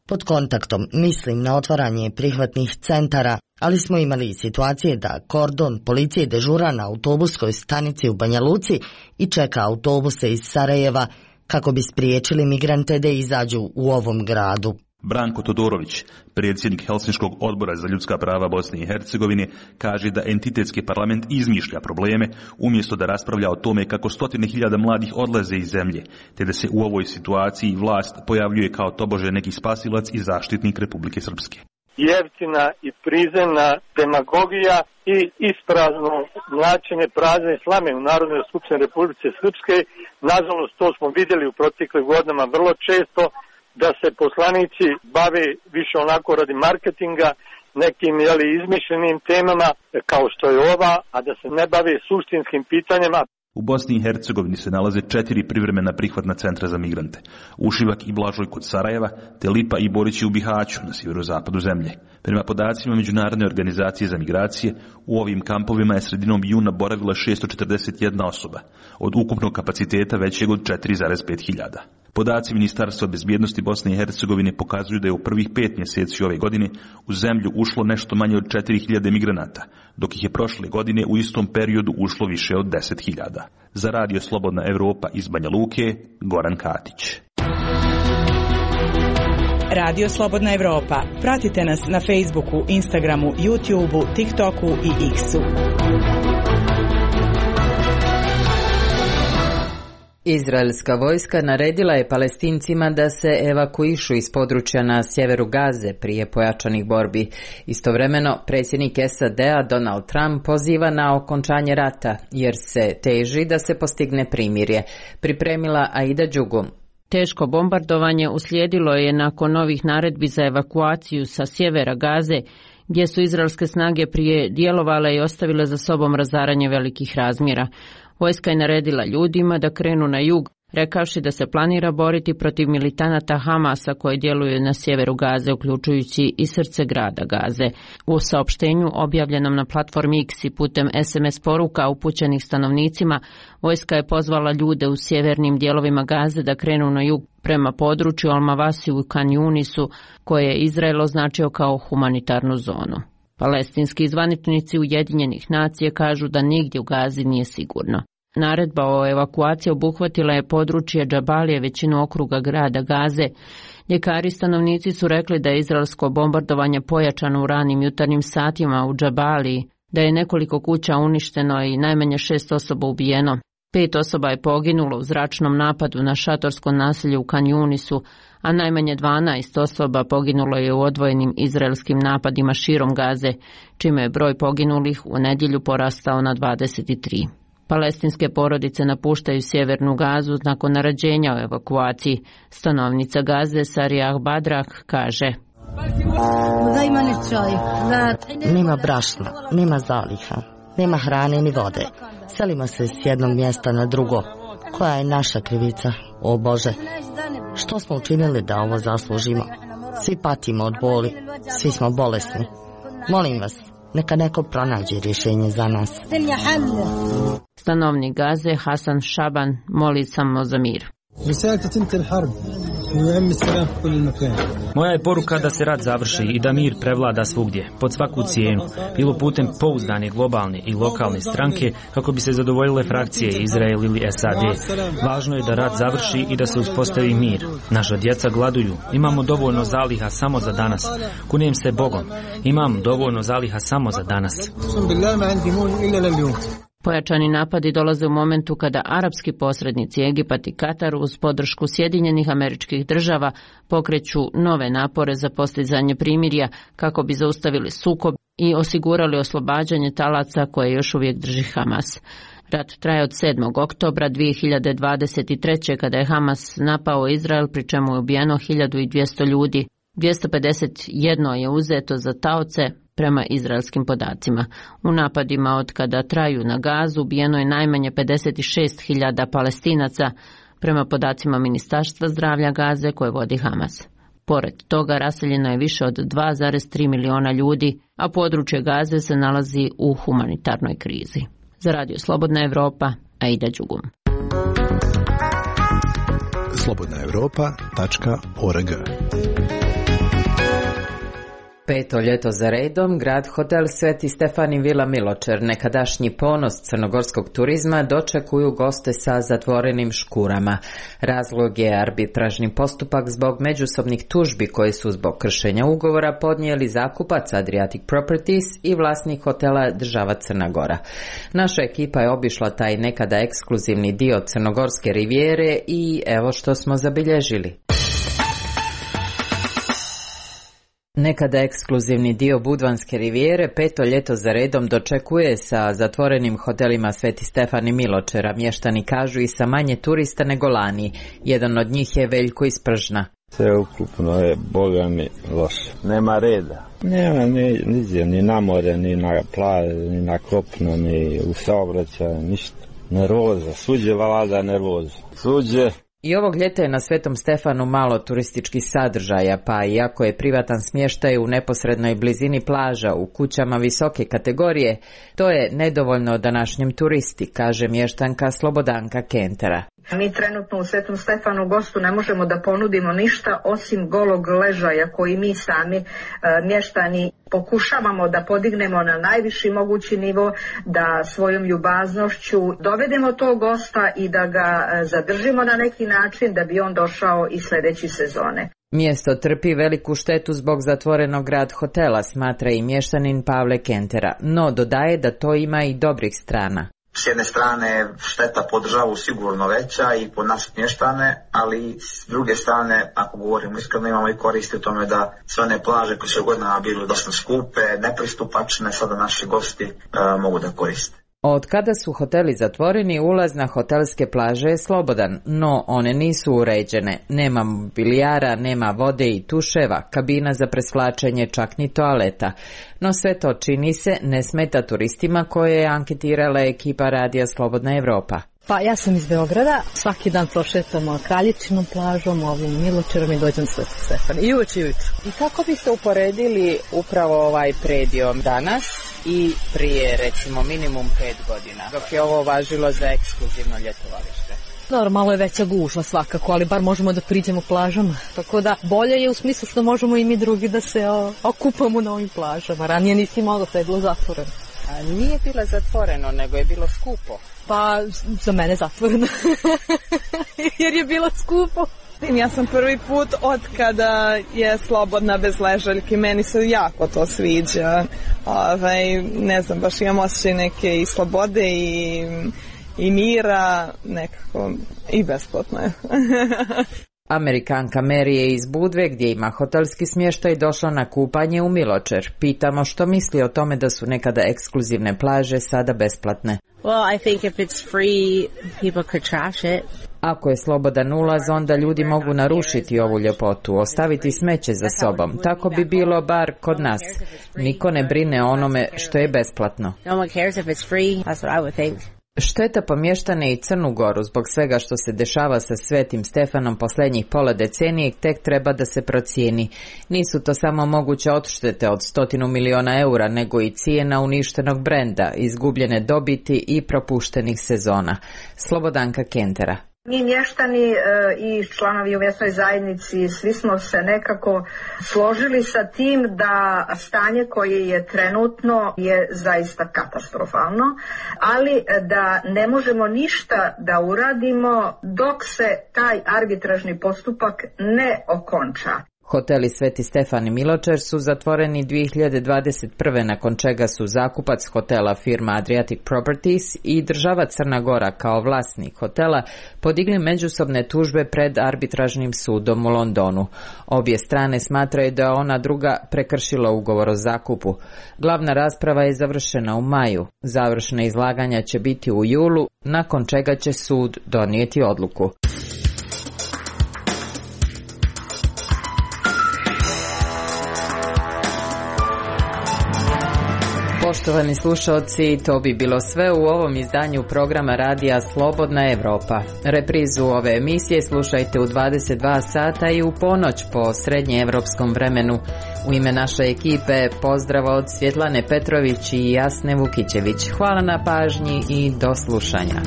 Pod kontaktom mislim na otvaranje prihvatnih centara, ali smo imali situacije da kordon policije dežura na autobuskoj stanici u Banja Luci i čeka autobuse iz Sarajeva kako bi spriječili migrante da izađu u ovom gradu. Branko Todorović, predsjednik Helsinškog odbora za ljudska prava Bosne i Hercegovine, kaže da entitetski parlament izmišlja probleme umjesto da raspravlja o tome kako stotine hiljada mladih odlaze iz zemlje, te da se u ovoj situaciji vlast pojavljuje kao tobože neki spasilac i zaštitnik Republike Srpske. Jeftina i prizemna demagogija i isprazno mlačenje prazne slame u Narodnoj skupštini Republike Srpske. Nažalost, to smo vidjeli u proteklim godinama vrlo često, da se poslanici bave više onako radi marketinga, nekim jeli, izmišljenim temama kao što je ova, a da se ne bave suštinskim pitanjima. U Bosni i Hercegovini se nalaze četiri privremena prihvatna centra za migrante. Ušivak i Blažoj kod Sarajeva, te Lipa i Borići u Bihaću na sjeverozapadu zemlje. Prema podacima Međunarodne organizacije za migracije, u ovim kampovima je sredinom juna boravila šesto četrdeset jedna osoba, od ukupnog kapaciteta većeg od četiri zarez pet hiljada. Podaci Ministarstva bezbjednosti Bosne i Hercegovine pokazuju da je u prvih pet mjeseci ove godine u zemlju ušlo nešto manje od četiri hiljade migranata, dok ih je prošle godine u istom periodu ušlo više od deset hiljada. Za Radio Slobodna Evropa iz Banja Luke, Goran Katić. Radio Slobodna Evropa. Pratite nas na Facebooku, Instagramu, YouTubeu, TikToku i X-u. Izraelska vojska naredila je Palestincima da se evakuišu iz područja na sjeveru Gaze prije pojačanih borbi. Istovremeno, predsjednik S A D-a Donald Trump poziva na okončanje rata, jer se teži da se postigne primirje. Pripremila Aida Đugum. Teško bombardovanje uslijedilo je nakon novih naredbi za evakuaciju sa sjevera Gaze, gdje su izraelske snage prije djelovale i ostavile za sobom razaranje velikih razmjera. Vojska je naredila ljudima da krenu na jug, rekavši da se planira boriti protiv militanata Hamasa koji djeluju na sjeveru Gaze, uključujući i srce grada Gaze. U saopštenju objavljenom na platformi X i putem S M S poruka upućenih stanovnicima, vojska je pozvala ljude u sjevernim dijelovima Gaze da krenu na jug prema području Al-Mawasi u Kan Yunisu, koje je Izrael označio kao humanitarnu zonu. Palestinski zvaničnici Ujedinjenih nacija kažu da nigdje u Gazi nije sigurno. Naredba o evakuaciji obuhvatila je područje Džabalije, većinu okruga grada Gaze. Ljekari stanovnici su rekli da je izraelsko bombardovanje pojačano u ranim jutarnjim satima u Džabaliji, da je nekoliko kuća uništeno i najmanje šest osoba ubijeno. Pet osoba je poginulo u zračnom napadu na šatorsko naselje u Kan Yunisu, a najmanje dvanaest osoba poginulo je u odvojenim izraelskim napadima širom Gaze, čime je broj poginulih u nedjelju porastao na dvadeset tri. Palestinske porodice napuštaju sjevernu Gazu nakon naređenja o evakuaciji. Stanovnica Gaze Sariyah Badrak kaže: Nema brašna, nema zaliha, nema hrane ni vode. Selimo se s jednog mjesta na drugo. Koja je naša krivica, o Bože? Što smo učinili da ovo zaslužimo? Svi patimo od boli, svi smo bolesni. Molim vas, neka neko pronađe rješenje za nas. Stanovnik Gaze Hasan Šaban moli samo za mir. Moja je poruka da se rat završi i da mir prevlada svugdje, pod svaku cijenu, bilo putem pouzdane globalne i lokalne stranke kako bi se zadovoljile frakcije Izrael ili S A D. Važno je da rat završi i da se uspostavi mir. Naša djeca gladuju, imamo dovoljno zaliha samo za danas. Kunem se Bogom, imam dovoljno zaliha samo za danas. Pojačani napadi dolaze u momentu kada arapski posrednici Egipat i Katar uz podršku Sjedinjenih Američkih Država pokreću nove napore za postizanje primirja kako bi zaustavili sukob i osigurali oslobađanje talaca koje još uvijek drži Hamas. Rat traje od sedmog oktobra dvije hiljade dvadeset treće kada je Hamas napao Izrael, pri čemu je ubijeno hiljadu dvjesto ljudi. dvjesto pedeset jedan je uzeto za taoce prema izraelskim podacima. U napadima od kada traju na Gazu ubijeno je najmanje pedeset šest hiljada Palestinaca, prema podacima Ministarstva zdravlja Gaze koje vodi Hamas. Pored toga raseljeno je više od dva zarez tri miliona ljudi, a područje Gaze se nalazi u humanitarnoj krizi. Za Radio Slobodna Evropa, Aida Đugum. slobodna evropa tačka org Peto ljeto za redom, grad hotel Sveti Stefan i Vila Miločer, nekadašnji ponos crnogorskog turizma, dočekuju goste sa zatvorenim škurama. Razlog je arbitražni postupak zbog međusobnih tužbi koje su zbog kršenja ugovora podnijeli zakupac Adriatic Properties i vlasnik hotela država Crna Gora. Naša ekipa je obišla taj nekada ekskluzivni dio crnogorske rivijere i evo što smo zabilježili. Nekada ekskluzivni dio Budvanske rivijere peto ljeto za redom dočekuje sa zatvorenim hotelima Sveti Stefan i Miločera. Mještani kažu i sa manje turista nego lani. Jedan od njih je Veljko iz Pržna. Sve ukupno je, boga mi, loše. Nema reda. Nema ni, ni, ni na more, ni na plaži, ni na kopno, ni u saobraćaju, ništa. Nervoza, suđe vlada nervoza. Suđe. I ovog ljeta je na Svetom Stefanu malo turističkih sadržaja, pa iako je privatan smještaj u neposrednoj blizini plaža u kućama visoke kategorije, to je nedovoljno današnjem turisti, kaže mještanka Slobodanka Kentera. Mi trenutno u Svetom Stefanu gostu ne možemo da ponudimo ništa osim golog ležaja koji mi sami e, mještani pokušavamo da podignemo na najviši mogući nivo, da svojom ljubaznošću dovedemo tog gosta i da ga e, zadržimo na neki način da bi on došao i sljedeće sezone. Mjesto trpi veliku štetu zbog zatvorenog grad hotela, smatra i mještanin Pavle Kentera, no dodaje da to ima i dobrih strana. S jedne strane šteta po državu sigurno veća i po nas mještane, ali s druge strane, ako govorimo iskreno, imamo i koristi u tome da sve one plaže koje su godinama bile dosta skupe, nepristupačne, sada naši gosti e, mogu da koriste. Od kada su hoteli zatvoreni, ulaz na hotelske plaže je slobodan, no one nisu uređene. Nema mobilijara, nema vode i tuševa, kabina za presvlačenje, čak ni toaleta. No sve to, čini se, ne smeta turistima koje je anketirala ekipa radija Slobodna Evropa. Pa ja sam iz Beograda, svaki dan prošetamo Kraljevičinom plažom, ovim Miločerom i dođem Svetog Stefana. I uveč i ujutru. I kako biste uporedili upravo ovaj predio danas i prije recimo minimum pet godina, dok je ovo važilo za ekskluzivno ljetovalište? Dobro, malo je veća gužva svakako, ali bar možemo da priđemo plažama. Tako da bolje je u smislu što možemo i mi drugi da se o, okupamo na ovim plažama. Ranije nisi moglo, sve je bilo zatvoreno. A nije bilo zatvoreno, nego je bilo skupo. Pa za mene zatvoreno, jer je bilo skupo. Ja sam prvi put od kada je slobodna bez ležaljke, meni se jako to sviđa. Ovaj, ne znam, baš imam osjećaj neke i slobode i, i mira, nekako i besplatno je. Amerikanka Mary je iz Budve, gdje ima hotelski smještaj, došla na kupanje u Miločer. Pitamo što misli o tome da su nekada ekskluzivne plaže sada besplatne. Well, I think if it's free, people could trash it. Ako je slobodan ulaz, onda ljudi mogu narušiti ovu ljepotu, ostaviti smeće za sobom. Tako bi bilo bar kod nas. Niko ne brine o onome što je besplatno. No one cares if it's free. That's what I would think. Šteta po mještane i Crnu Goru zbog svega što se dešava sa Svetim Stefanom posljednjih pola decenije tek treba da se procijeni. Nisu to samo moguće odštete od stotinu miliona eura, nego i cijena uništenog brenda, izgubljene dobiti i propuštenih sezona. Slobodanka Kentera. Mi mještani e, i članovi u mjesnoj zajednici svi smo se nekako složili sa tim da stanje koje je trenutno je zaista katastrofalno, ali da ne možemo ništa da uradimo dok se taj arbitražni postupak ne okonča. Hoteli Sveti Stefan i Miločer su zatvoreni dvije hiljade dvadeset prve nakon čega su zakupac hotela firma Adriatic Properties i država Crna Gora kao vlasnik hotela podigli međusobne tužbe pred arbitražnim sudom u Londonu. Obje strane smatraju da ona druga prekršila ugovor o zakupu. Glavna rasprava je završena u maju. Završne izlaganja će biti u julu, nakon čega će sud donijeti odluku. Poštovani slušalci, to bi bilo sve u ovom izdanju programa radija Slobodna Evropa. Reprizu ove emisije slušajte u dvadeset dva sata i u ponoć po srednjeevropskom vremenu. U ime naše ekipe pozdrav od Svjetlane Petrović i Jasne Vukićević. Hvala na pažnji i do slušanja.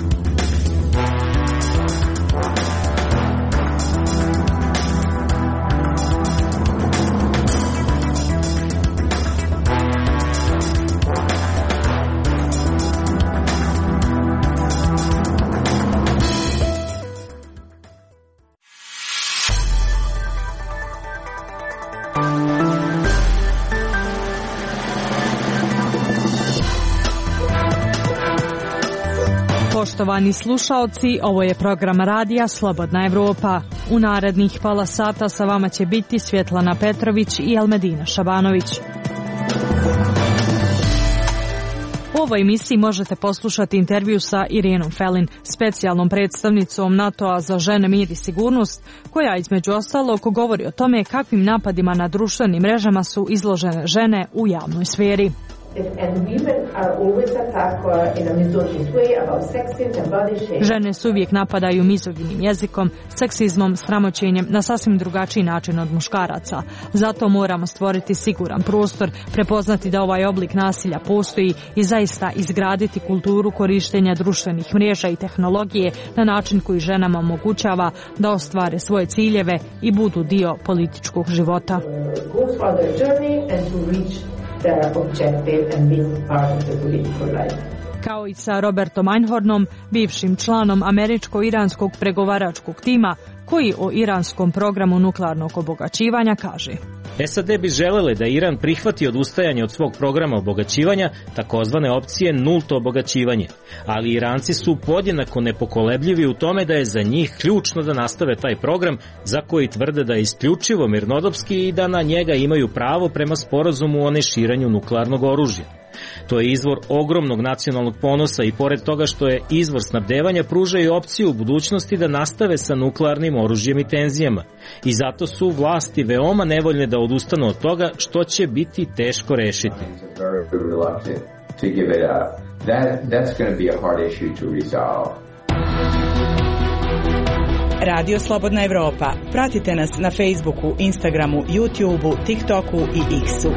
Poštovani slušaoci, ovo je program radija Slobodna Evropa. U narednih pola sata sa vama će biti Svjetlana Petrović i Elmedina Šabanović. U ovoj emisiji možete poslušati intervju sa Irenom Felin, specijalnom predstavnicom NATO-a za žene, mir i sigurnost, koja između ostalog govori o tome kakvim napadima na društvenim mrežama su izložene žene u javnoj sferi. Žene se uvijek napadaju mizoginim jezikom, seksizmom, sramoćenjem na sasvim drugačiji način od muškaraca. Zato moramo stvoriti siguran prostor, prepoznati da ovaj oblik nasilja postoji i zaista izgraditi kulturu korištenja društvenih mreža i tehnologije na način koji ženama omogućava da ostvare svoje ciljeve i budu dio političkog života. Kao i sa Robertom Einhornom, bivšim članom američko-iranskog pregovaračkog tima, koji o iranskom programu nuklearnog obogaćivanja kaže: S A D bi želele da Iran prihvati odustajanje od svog programa obogaćivanja, takozvane opcije nulto obogaćivanje, ali Iranci su podjednako nepokolebljivi u tome da je za njih ključno da nastave taj program za koji tvrde da je isključivo mirnodopski i da na njega imaju pravo prema sporazumu o neširanju nuklearnog oružja. To je izvor ogromnog nacionalnog ponosa i pored toga što je izvor snabdevanja, pruža i opciju u budućnosti da nastave sa nuklearnim oružjem i tenzijama. I zato su vlasti veoma nevoljne da odustanu od toga, što će biti teško rešiti. Radio Slobodna Evropa. Pratite nas na Facebooku, Instagramu, YouTubeu, TikToku i X-u.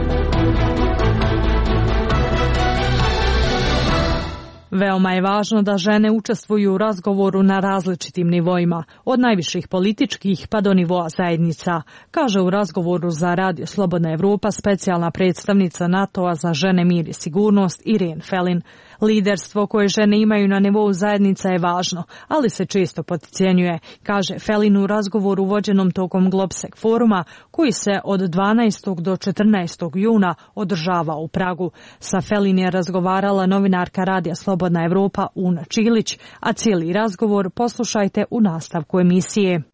Veoma je važno da žene učestvuju u razgovoru na različitim nivoima, od najviših političkih pa do nivoa zajednica, kaže u razgovoru za Radio Slobodna Evropa specijalna predstavnica NATO-a za žene, mir i sigurnost Irene Felin. Liderstvo koje žene imaju na nivou zajednica je važno, ali se često potcijenjuje, kaže Felin u razgovoru vođenom tokom Globsec foruma, koji se od dvanaestog do četrnaestog juna održava u Pragu. Sa Felin je razgovarala novinarka Radija Slobodna Evropa Una Čilić, a cijeli razgovor poslušajte u nastavku emisije.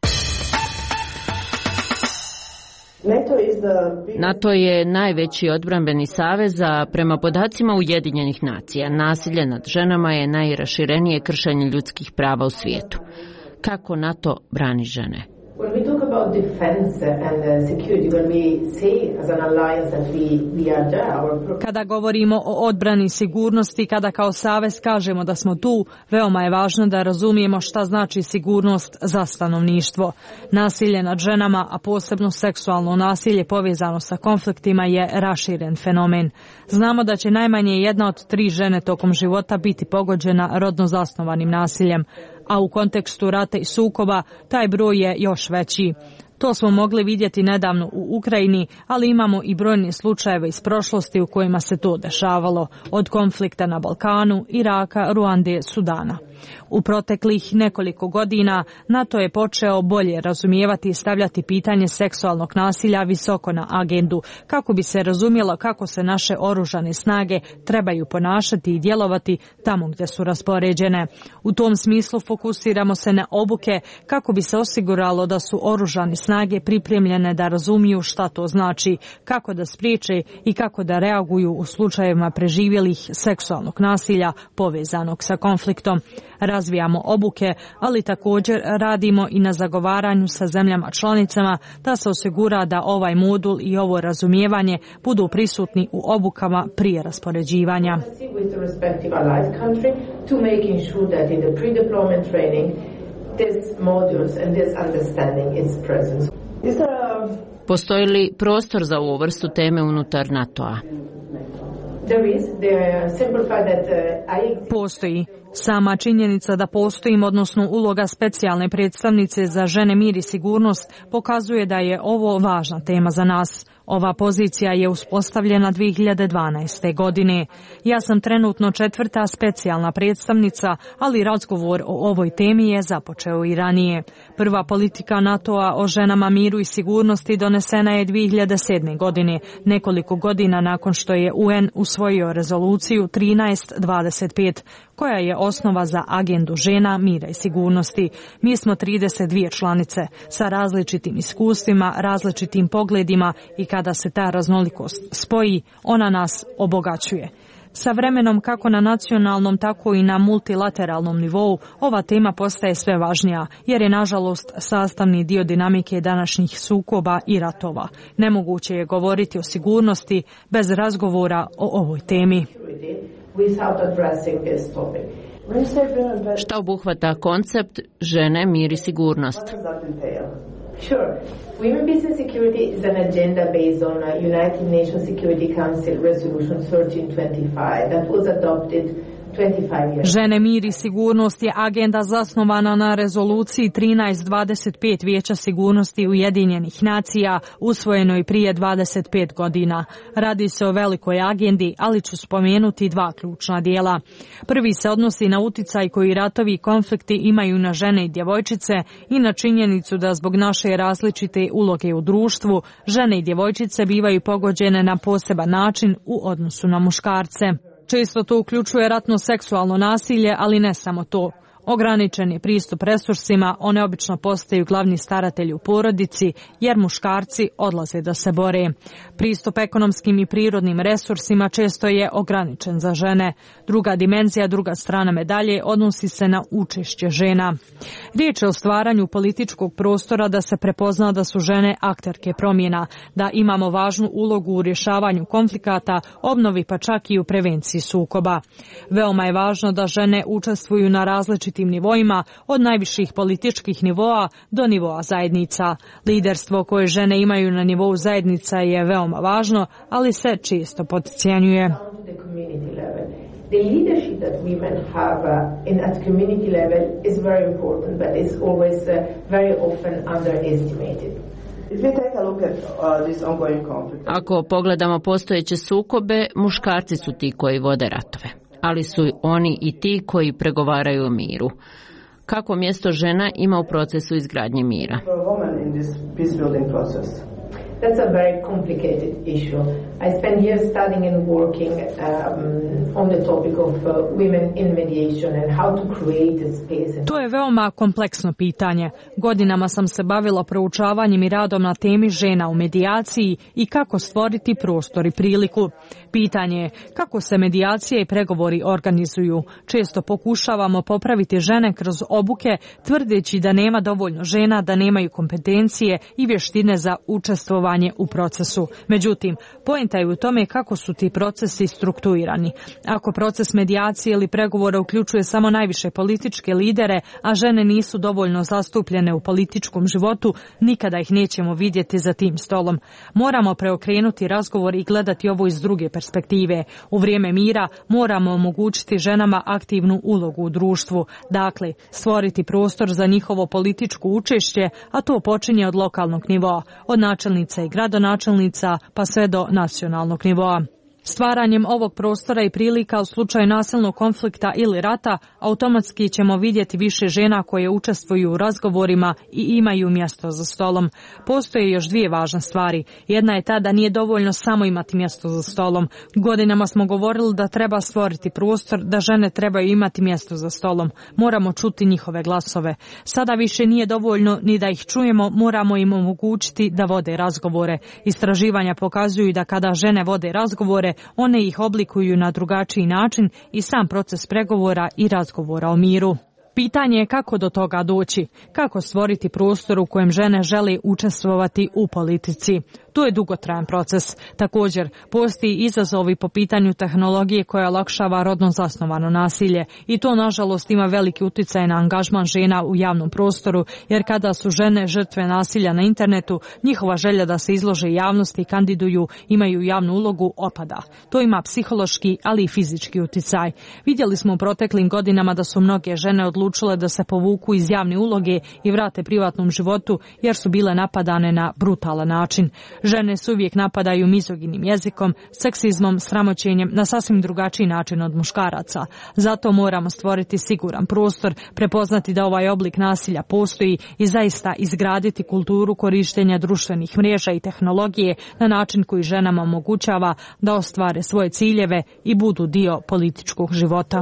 NATO je najveći odbrambeni savez, a prema podacima Ujedinjenih nacija nasilje nad ženama je najraširenije kršenje ljudskih prava u svijetu. Kako NATO brani žene? When we talk about defense and security, when we say as an alliance that we, we are there, our... Kada govorimo o odbrani i sigurnosti, kada kao savez kažemo da smo tu, veoma je važno da razumijemo šta znači sigurnost za stanovništvo. Nasilje nad ženama, a posebno seksualno nasilje povezano sa konfliktima, je raširen fenomen. Znamo da će najmanje jedna od tri žene tokom života biti pogođena rodno zasnovanim nasiljem, a u kontekstu rata i sukoba taj broj je još veći. To smo mogli vidjeti nedavno u Ukrajini, ali imamo i brojne slučajeve iz prošlosti u kojima se to dešavalo, od konflikta na Balkanu, Iraka, Ruande, Sudana. U proteklih nekoliko godina NATO je počeo bolje razumijevati i stavljati pitanje seksualnog nasilja visoko na agendu, kako bi se razumjelo kako se naše oružane snage trebaju ponašati i djelovati tamo gdje su raspoređene. U tom smislu fokusiramo se na obuke kako bi se osiguralo da su oružane snage pripremljene da razumiju šta to znači, kako da spriječe i kako da reaguju u slučajevima preživjelih seksualnog nasilja povezanog sa konfliktom. Razvijamo obuke, ali također radimo i na zagovaranju sa zemljama članicama da se osigura da ovaj modul i ovo razumijevanje budu prisutni u obukama prije raspoređivanja. Postoji li prostor za ovu vrstu teme unutar NATO-a? Postoji. Sama činjenica da postojim, odnosno uloga specijalne predstavnice za žene, mir i sigurnost, pokazuje da je ovo važna tema za nas. Ova pozicija je uspostavljena dvije hiljade dvanaeste. godine. Ja sam trenutno četvrta specijalna predstavnica, ali razgovor o ovoj temi je započeo i ranije. Prva politika NATO-a o ženama, miru i sigurnosti donesena je dvije hiljade sedme. godine, nekoliko godina nakon što je U N usvojio rezoluciju trinaest dvadeset pet, koja je osnova za agendu žena, mira i sigurnosti. Mi smo trideset dvije članice sa različitim iskustvima, različitim pogledima i kada se ta raznolikost spoji, ona nas obogaćuje. Sa vremenom, kako na nacionalnom, tako i na multilateralnom nivou, ova tema postaje sve važnija, jer je nažalost sastavni dio dinamike današnjih sukoba i ratova. Nemoguće je govoriti o sigurnosti bez razgovora o ovoj temi. Šta obuhvata koncept žene, mir i sigurnost? Sure. Women, peace and security is an agenda based on a United Nations Security Council Resolution thirteen twenty-five that was adopted Žene, mir i sigurnost je agenda zasnovana na rezoluciji trinaest dvadeset pet Vijeća sigurnosti Ujedinjenih nacija, usvojenoj prije dvadeset pet godina. Radi se o velikoj agendi, ali ću spomenuti dva ključna dijela. Prvi se odnosi na uticaj koji ratovi i konflikti imaju na žene i djevojčice i na činjenicu da zbog naše različite uloge u društvu, žene i djevojčice bivaju pogođene na poseban način u odnosu na muškarce. Često to uključuje ratno seksualno nasilje, ali ne samo to. Ograničen je pristup resursima, one obično postaju glavni staratelji u porodici, jer muškarci odlaze da se bore. Pristup ekonomskim i prirodnim resursima često je ograničen za žene. Druga dimenzija, druga strana medalje odnosi se na učešće žena. Riječ je o stvaranju političkog prostora da se prepozna da su žene akterke promjena, da imamo važnu ulogu u rješavanju konflikata, obnovi pa čak i u prevenciji sukoba. Veoma je važno da žene učestvuju na različitim nivoima, od najviših političkih nivoa do nivoa zajednica. Liderstvo koje žene imaju na nivou zajednica je veoma važno, ali se često podcijenjuje. The leadership that women have uh, in at community level is very important, but is always uh, very often underestimated. Ako pogledamo postojeće sukobe, muškarci su ti koji vode ratove, ali su oni i ti koji pregovaraju o miru. Kako mjesto žena ima u procesu izgradnje mira? That's a very complicated issue. I spent years studying and working um, on the topic of uh, women in mediation and how to create a space. To je veoma kompleksno pitanje. Godinama sam se bavila proučavanjem i radom na temi žena u medijaciji i kako stvoriti prostor i priliku. Pitanje je kako se medijacije i pregovori organizuju. Često pokušavamo popraviti žene kroz obuke, tvrdeći da nema dovoljno žena, da nemaju kompetencije i vještine za učestvovanje u procesu. Međutim, poenta je u tome kako su ti procesi strukturirani. Ako proces medijacije ili pregovora uključuje samo najviše političke lidere, a žene nisu dovoljno zastupljene u političkom životu, nikada ih nećemo vidjeti za tim stolom. Moramo preokrenuti razgovor i gledati ovo iz druge perspektive. U vrijeme mira moramo omogućiti ženama aktivnu ulogu u društvu. Dakle, stvoriti prostor za njihovo političko učešće, a to počinje od lokalnog nivoa, od načelnica i gradonačelnica pa sve do nacionalnog nivoa. Stvaranjem ovog prostora i prilika u slučaju nasilnog konflikta ili rata, automatski ćemo vidjeti više žena koje učestvuju u razgovorima i imaju mjesto za stolom. Postoje još dvije važne stvari. Jedna je ta da nije dovoljno samo imati mjesto za stolom. Godinama smo govorili da treba stvoriti prostor, da žene trebaju imati mjesto za stolom. Moramo čuti njihove glasove. Sada više nije dovoljno ni da ih čujemo, moramo im omogućiti da vode razgovore. Istraživanja pokazuju da kada žene vode razgovore, one ih oblikuju na drugačiji način i sam proces pregovora i razgovora o miru. Pitanje je kako do toga doći, kako stvoriti prostor u kojem žene žele učestvovati u politici. To je dugotrajan proces. Također, postoji izazovi po pitanju tehnologije koja olakšava rodno zasnovano nasilje i to nažalost ima veliki utjecaj na angažman žena u javnom prostoru, jer kada su žene žrtve nasilja na internetu, njihova želja da se izlože javnosti i kandiduju, imaju javnu ulogu, opada. To ima psihološki, ali i fizički utjecaj. Vidjeli smo u proteklim godinama da su mnoge žene odlučile da se povuku iz javne uloge i vrate privatnom životu jer su bile napadane na brutalan način. Žene se uvijek napadaju mizoginim jezikom, seksizmom, sramoćenjem na sasvim drugačiji način od muškaraca. Zato moramo stvoriti siguran prostor, prepoznati da ovaj oblik nasilja postoji i zaista izgraditi kulturu korištenja društvenih mreža i tehnologije na način koji ženama omogućava da ostvare svoje ciljeve i budu dio političkog života.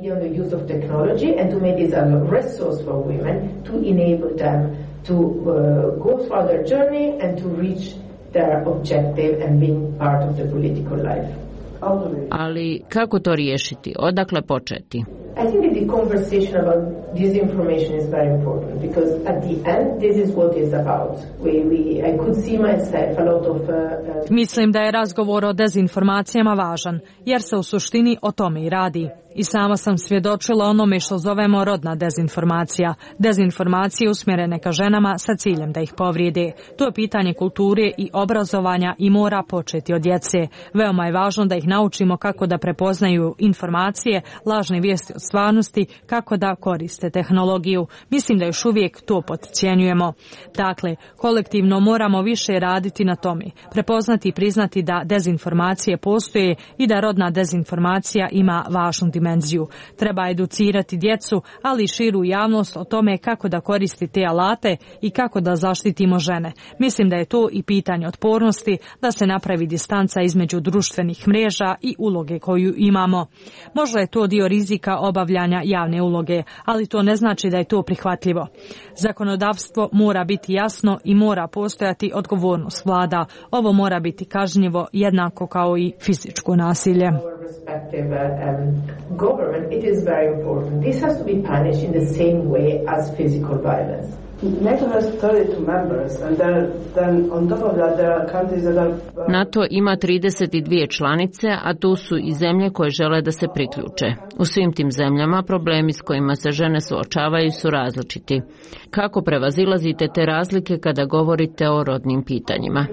To uh, go through their journey and to reach their objective and being part of the political life. Ali kako to riješiti? Odakle početi? I think that the conversation about disinformation is very important because at the end this is what it's about. We, we, I could see myself a lot of... Uh, uh... Mislim da je razgovor o dezinformacijama važan, jer se u suštini o tome i radi. I sama sam svjedočila onome što zovemo rodna dezinformacija. Dezinformacije usmjerene ka ženama sa ciljem da ih povrijede. To je pitanje kulture i obrazovanja i mora početi od djece. Veoma je važno da ih naučimo kako da prepoznaju informacije, lažne vijesti od stvarnosti, kako da koriste tehnologiju. Mislim da još uvijek to potcijenjujemo. Dakle, kolektivno moramo više raditi na tome. Prepoznati i priznati da dezinformacije postoje i da rodna dezinformacija ima važnu dimenziju. Treba educirati djecu, ali i širu javnost o tome kako da koristi te alate i kako da zaštitimo žene. Mislim da je to i pitanje otpornosti, da se napravi distanca između društvenih mreža i uloge koju imamo. Možda je to dio rizika obavljanja javne uloge, ali to ne znači da je to prihvatljivo. Zakonodavstvo mora biti jasno i mora postojati odgovornost vlada. Ovo mora biti kažnjivo jednako kao i fizičko nasilje. Government, it is very important. This has to be punished in the same way as physical violence. NATO has thirty-two members and then, then on top of that there are countries that are... NATO ima trideset dvije članice, a tu su i zemlje koje žele da se priključe. U svim tim zemljama problemi s kojima se žene suočavaju su različiti. Kako prevazilazite te razlike kada govorite o rodnim pitanjima?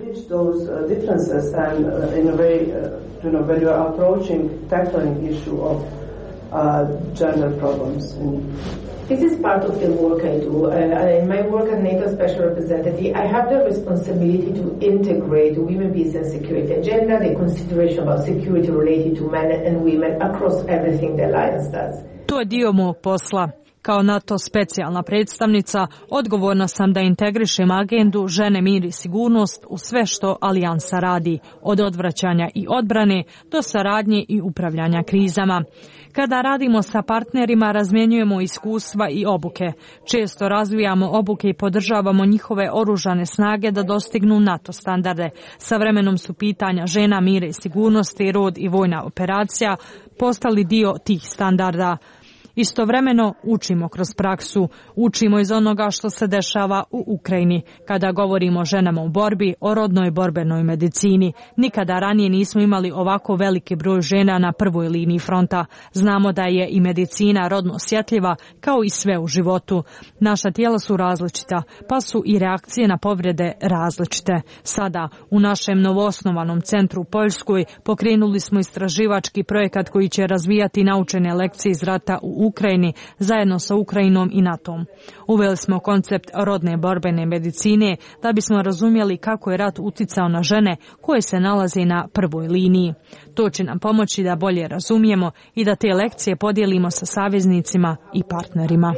Uh, gender problems. This is part of the work I do. Uh, in my work as NATO Special Representative, I have the responsibility to integrate women, peace and security agenda, the consideration about security related to men and women across everything the alliance does. To je dio mog posla. Kao NATO specijalna predstavnica, odgovorna sam da integrišem agendu žene, mir i sigurnost u sve što alijansa radi, od odvraćanja i odbrane do saradnje i upravljanja krizama. Kada radimo sa partnerima, razmjenjujemo iskustva i obuke. Često razvijamo obuke i podržavamo njihove oružane snage da dostignu NATO standarde. Sa vremenom su pitanja žena, mira i sigurnosti, rod i vojna operacija postali dio tih standarda. Istovremeno učimo kroz praksu, učimo iz onoga što se dešava u Ukrajini. Kada govorimo o ženama u borbi, o rodnoj borbenoj medicini, nikada ranije nismo imali ovako veliki broj žena na prvoj liniji fronta. Znamo da je i medicina rodno osjetljiva kao i sve u životu. Naša tijela su različita, pa su i reakcije na povrede različite. Sada, u našem novoosnovanom centru u Poljskoj, pokrenuli smo istraživački projekat koji će razvijati naučene lekcije iz rata u Ukrajini zajedno sa Ukrajinom i NATO-om. Uveli smo koncept rodne borbene medicine da bismo razumjeli kako je rat uticao na žene koje se nalaze na prvoj liniji. To će nam pomoći da bolje razumijemo i da te lekcije podijelimo sa saveznicima i partnerima.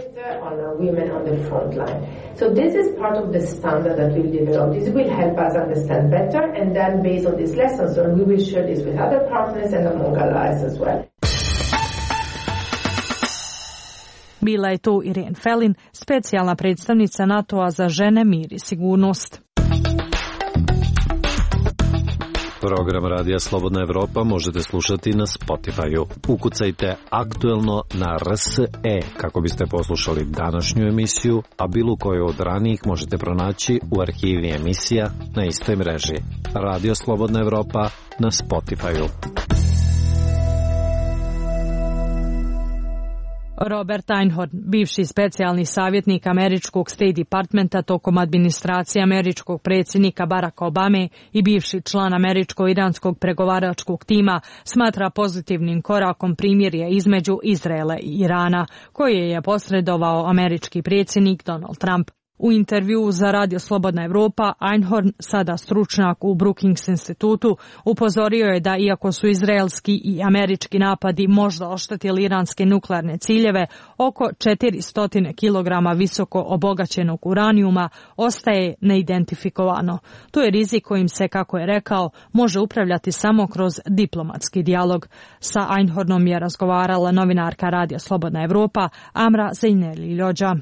So this is part of the standard that we'll develop. This will help us understand better and then based on these lessons we will share this with other partners and among allies as well. Bila je to Irene Felin, specijalna predstavnica NATO-a za žene, mir i sigurnost. Program Radija Slobodna Evropa možete slušati na Spotify-u. Ukucajte aktuelno na R S E kako biste poslušali današnju emisiju, a bilo koju od ranijih možete pronaći u arhivi emisija na istoj mreži. Radio Slobodna Evropa na Spotify-u. Robert Einhorn, bivši specijalni savjetnik američkog State Departmenta tokom administracije američkog predsjednika Baracka Obame i bivši član američko-iranskog pregovaračkog tima, smatra pozitivnim korakom primirje između Izraela i Irana, koje je posredovao američki predsjednik Donald Trump. U intervjuu za Radio Slobodna Evropa, Einhorn, sada stručnjak u Brookings institutu, upozorio je da iako su izraelski i američki napadi možda oštetili iranske nuklearne ciljeve, oko četiristo kilograma visoko obogaćenog uranijuma ostaje neidentifikovano. To je rizik kojim se, kako je rekao, može upravljati samo kroz diplomatski dijalog. Sa Einhornom je razgovarala novinarka Radio Slobodna Evropa Amra Zejneli-Ljođa.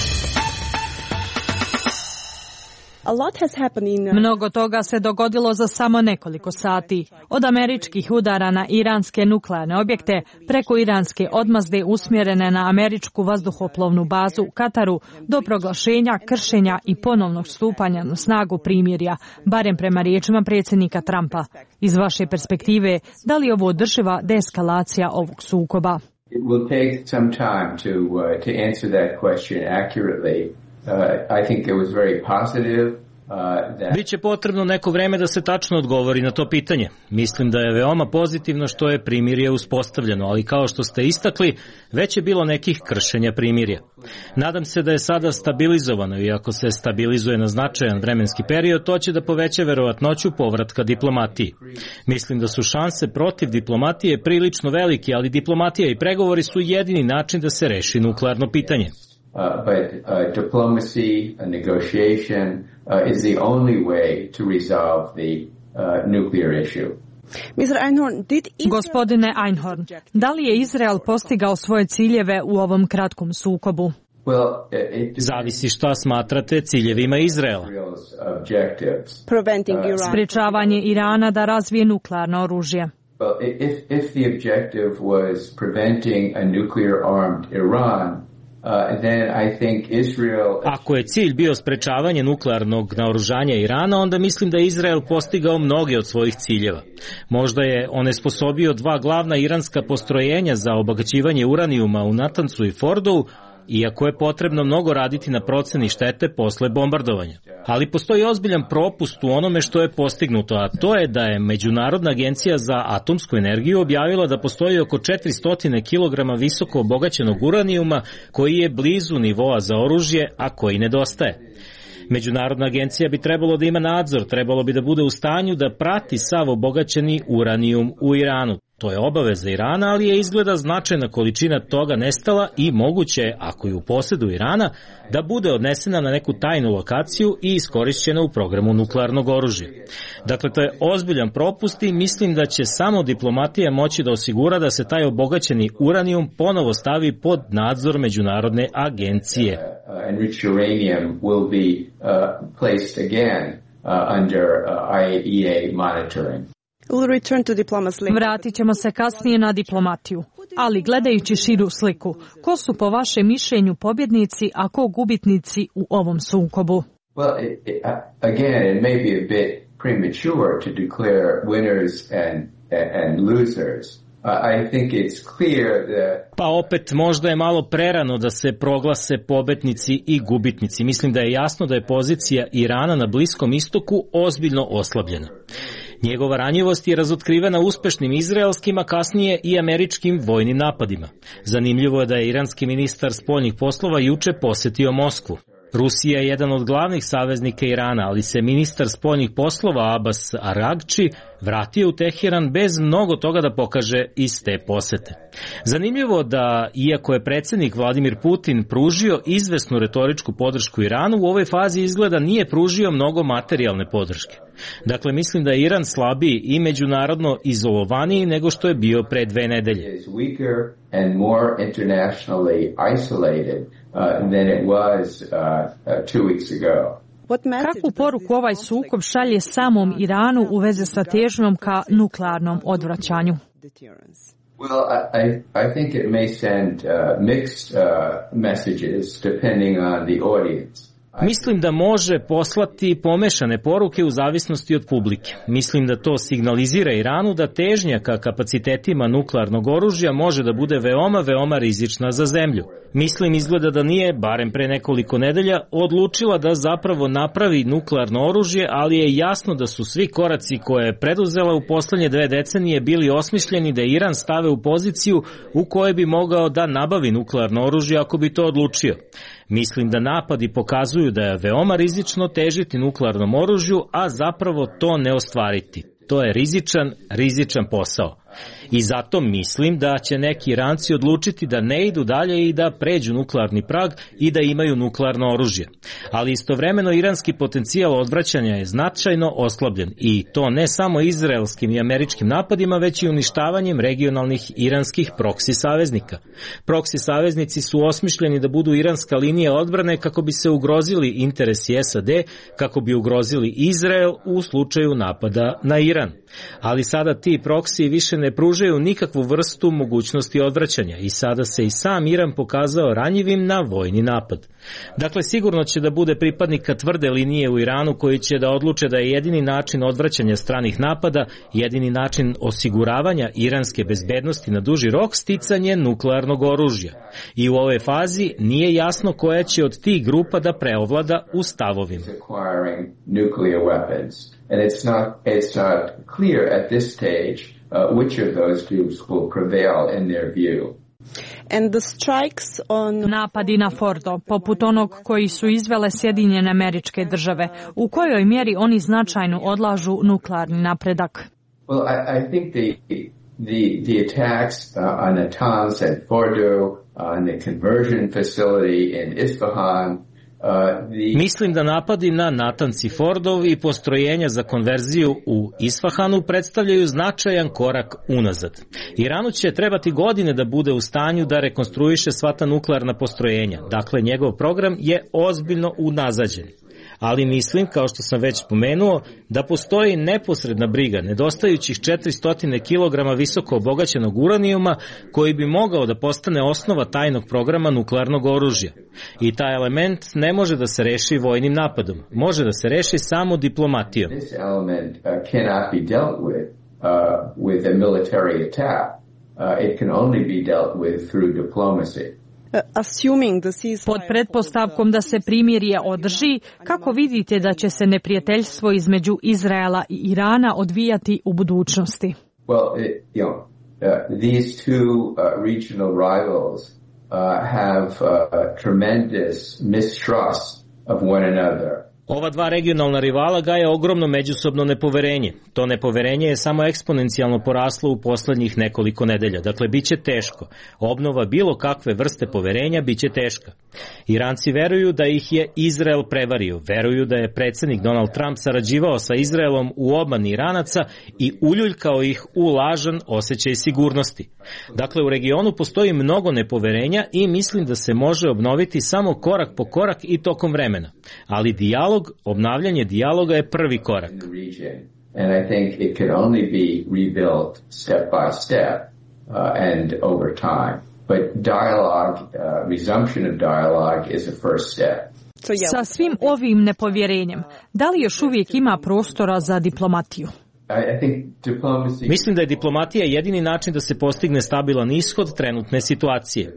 Mnogo toga se dogodilo za samo nekoliko sati. Od američkih udara na iranske nuklearne objekte, preko iranske odmazde usmjerene na američku vazduhoplovnu bazu u Kataru, do proglašenja, kršenja i ponovnog stupanja na snagu primirja, barem prema riječima predsjednika Trumpa. Iz vaše perspektive, da li je ovo održiva deeskalacija ovog sukoba? It will take some time to, uh, to answer that question accurately. Uh, I think it was very positive. Uh, Biće potrebno neko vreme da se tačno odgovori na to pitanje. Mislim da je veoma pozitivno što je primirje uspostavljeno, ali kao što ste istakli, već je bilo nekih kršenja primirja. Nadam se da je sada stabilizovano i ako se stabilizuje na značajan vremenski period, to će da poveća verovatnoću povratka diplomatiji. Mislim da su šanse protiv diplomatije prilično velike, ali diplomatija i pregovori su jedini način da se reši nuklearno pitanje. Uh, but uh, diplomacy and negotiation uh, is the only way to resolve the uh, nuclear issue. Gospodine Einhorn, da li je Izrael postigao svoje ciljeve u ovom kratkom sukobu? Well, it, Zavisi šta smatrate ciljevima Izraela. Sprečavanje Irana da razvije nuklearno oružje. Well, if, if the objective was preventing a nuclear armed Iran, Uh, then I think Israel... Ako je cilj bio sprečavanje nuklearnog naoružanja Irana, onda mislim da je Izrael postigao mnoge od svojih ciljeva. Možda je onesposobio dva glavna iranska postrojenja za obogaćivanje uranijuma u Natancu i Fordovu, iako je potrebno mnogo raditi na proceni štete posle bombardovanja. Ali postoji ozbiljan propust u onome što je postignuto, a to je da je Međunarodna agencija za atomsku energiju objavila da postoji oko četiristo kilograma visoko obogaćenog uranijuma koji je blizu nivoa za oružje, a koji nedostaje. Međunarodna agencija bi trebalo da ima nadzor, trebalo bi da bude u stanju da prati sav obogaćeni uranijum u Iranu. To je obaveza Irana, ali je izgleda značajna količina toga nestala i moguće, ako je u posedu Irana, da bude odnesena na neku tajnu lokaciju i iskorišćena u programu nuklearnog oružja. Dakle, to je ozbiljan propust i mislim da će samo diplomatija moći da osigura da se taj obogaćeni uranijum ponovo stavi pod nadzor Međunarodne agencije. Enriched uranium will be uh, placed again uh, under uh, I A E A monitoring. Vratit ćemo se kasnije na diplomatiju, ali gledajući širu sliku, ko su po vašem mišljenju pobjednici, a ko gubitnici u ovom sukobu? Well, it, it, again, it may be a bit premature to declare winners and, and losers. I think it's clear that... Pa opet možda je malo prerano da se proglase pobednici i gubitnici. Mislim da je jasno da je pozicija Irana na Bliskom istoku ozbiljno oslabljena. Njegova ranjivost je razotkrivena uspešnim izraelskim, a kasnije i američkim vojnim napadima. Zanimljivo je da je iranski ministar spoljnih poslova juče posetio Moskvu. Rusija je jedan od glavnih saveznika Irana, ali se ministar spoljnih poslova Abbas Aragči vratio u Teheran bez mnogo toga da pokaže iz te posete. Zanimljivo da, iako je predsjednik Vladimir Putin pružio izvesnu retoričku podršku Iranu, u ovoj fazi izgleda nije pružio mnogo materijalne podrške. Dakle, mislim da je Iran slabiji i međunarodno izolovaniji nego što je bio pre dve nedelje. Kakvu poruku ovaj sukob šalje samom Iranu u vezi sa težnjom ka nuklearnom odvraćanju? Well, I, I think it may send uh, mixed uh, messages depending on the audience. Mislim da može poslati pomešane poruke u zavisnosti od publike. Mislim da to signalizira Iranu da težnja ka kapacitetima nuklearnog oružja može da bude veoma, veoma rizična za zemlju. Mislim izgleda da nije, barem pre nekoliko nedelja, odlučila da zapravo napravi nuklearno oružje, ali je jasno da su svi koraci koje je preduzela u poslednje dve decenije bili osmišljeni da Iran stave u poziciju u kojoj bi mogao da nabavi nuklearno oružje ako bi to odlučio. Mislim da napadi pokazuju da je veoma rizično težiti nuklearnom oružju, a zapravo to ne ostvariti. To je rizičan, rizičan posao. I zato mislim da će neki Iranci odlučiti da ne idu dalje i da pređu nuklearni prag i da imaju nuklearno oružje. Ali istovremeno iranski potencijal odvraćanja je značajno oslabljen i to ne samo izraelskim i američkim napadima, već i uništavanjem regionalnih iranskih proksi saveznika. Proksi saveznici su osmišljeni da budu iranska linija odbrane kako bi se ugrozili interesi S A D, kako bi ugrozili Izrael u slučaju napada na Iran. Ali sada ti proksi više ne pružaju nikakvu vrstu mogućnosti odvraćanja i sada se i sam Iran pokazao ranjivim na vojni napad. Dakle, sigurno će da bude pripadnika tvrde linije u Iranu koji će da odluče da je jedini način odvraćanja stranih napada, jedini način osiguravanja iranske bezbednosti na duži rok sticanje nuklearnog oružja. I u ovoj fazi nije jasno koja će od tih grupa da preovlada u stavovima. And it's not, it's not clear at this stage uh, which of those groups will prevail in their view. And the strikes on... Napadi na Fordo, poput onog koji su izvele Sjedinjene Američke Države, u kojoj mjeri oni značajno odlažu nuklearni napredak? Well, I, I think the, the, the attacks uh, on Natanz and Fordo, on the conversion facility in Isfahan, Mislim da napadi na Natanz i Fordov i postrojenja za konverziju u Isfahanu predstavljaju značajan korak unazad. Iranu će trebati godine da bude u stanju da rekonstruiše sva ta nuklearna postrojenja. Dakle, njegov program je ozbiljno unazađen. Ali mislim, kao što sam već spomenuo, da postoji neposredna briga nedostajućih četiristo kilograma visoko obogaćenog uranijuma koji bi mogao da postane osnova tajnog programa nuklearnog oružja. I taj element ne može da se reši vojnim napadom, može da se reši samo diplomatijom. This element uh, cannot be dealt with uh, with a military attack. Uh, it can only be dealt with through diplomacy. Pod pretpostavkom da se primirje održi, kako vidite da će se neprijateljstvo između Izraela i Irana odvijati u budućnosti? Well, it, you know, uh, these two uh, regional rivals uh, have uh, tremendous mistrust of one another. Ova dva regionalna rivala gaje ogromno međusobno nepoverenje. To nepoverenje je samo eksponencijalno poraslo u poslednjih nekoliko nedelja. Dakle, bit će teško. Obnova bilo kakve vrste poverenja bit će teška. Iranci veruju da ih je Izrael prevario. Veruju da je predsjednik Donald Trump sarađivao sa Izraelom u obmani Iranaca i uljuljkao ih u lažan osjećaj sigurnosti. Dakle, u regionu postoji mnogo nepoverenja i mislim da se može obnoviti samo korak po korak i tokom vremena. Ali dijalog, obnavljanje dijaloga je prvi korak. And I think it can only be rebuilt step by step uh, and over time. But dialogue, uh, resumption of dialogue is a first step. Sa svim ovim nepovjerenjem, da li još uvijek ima prostora za diplomatiju? Mislim da je diplomatija jedini način da se postigne stabilan ishod trenutne situacije.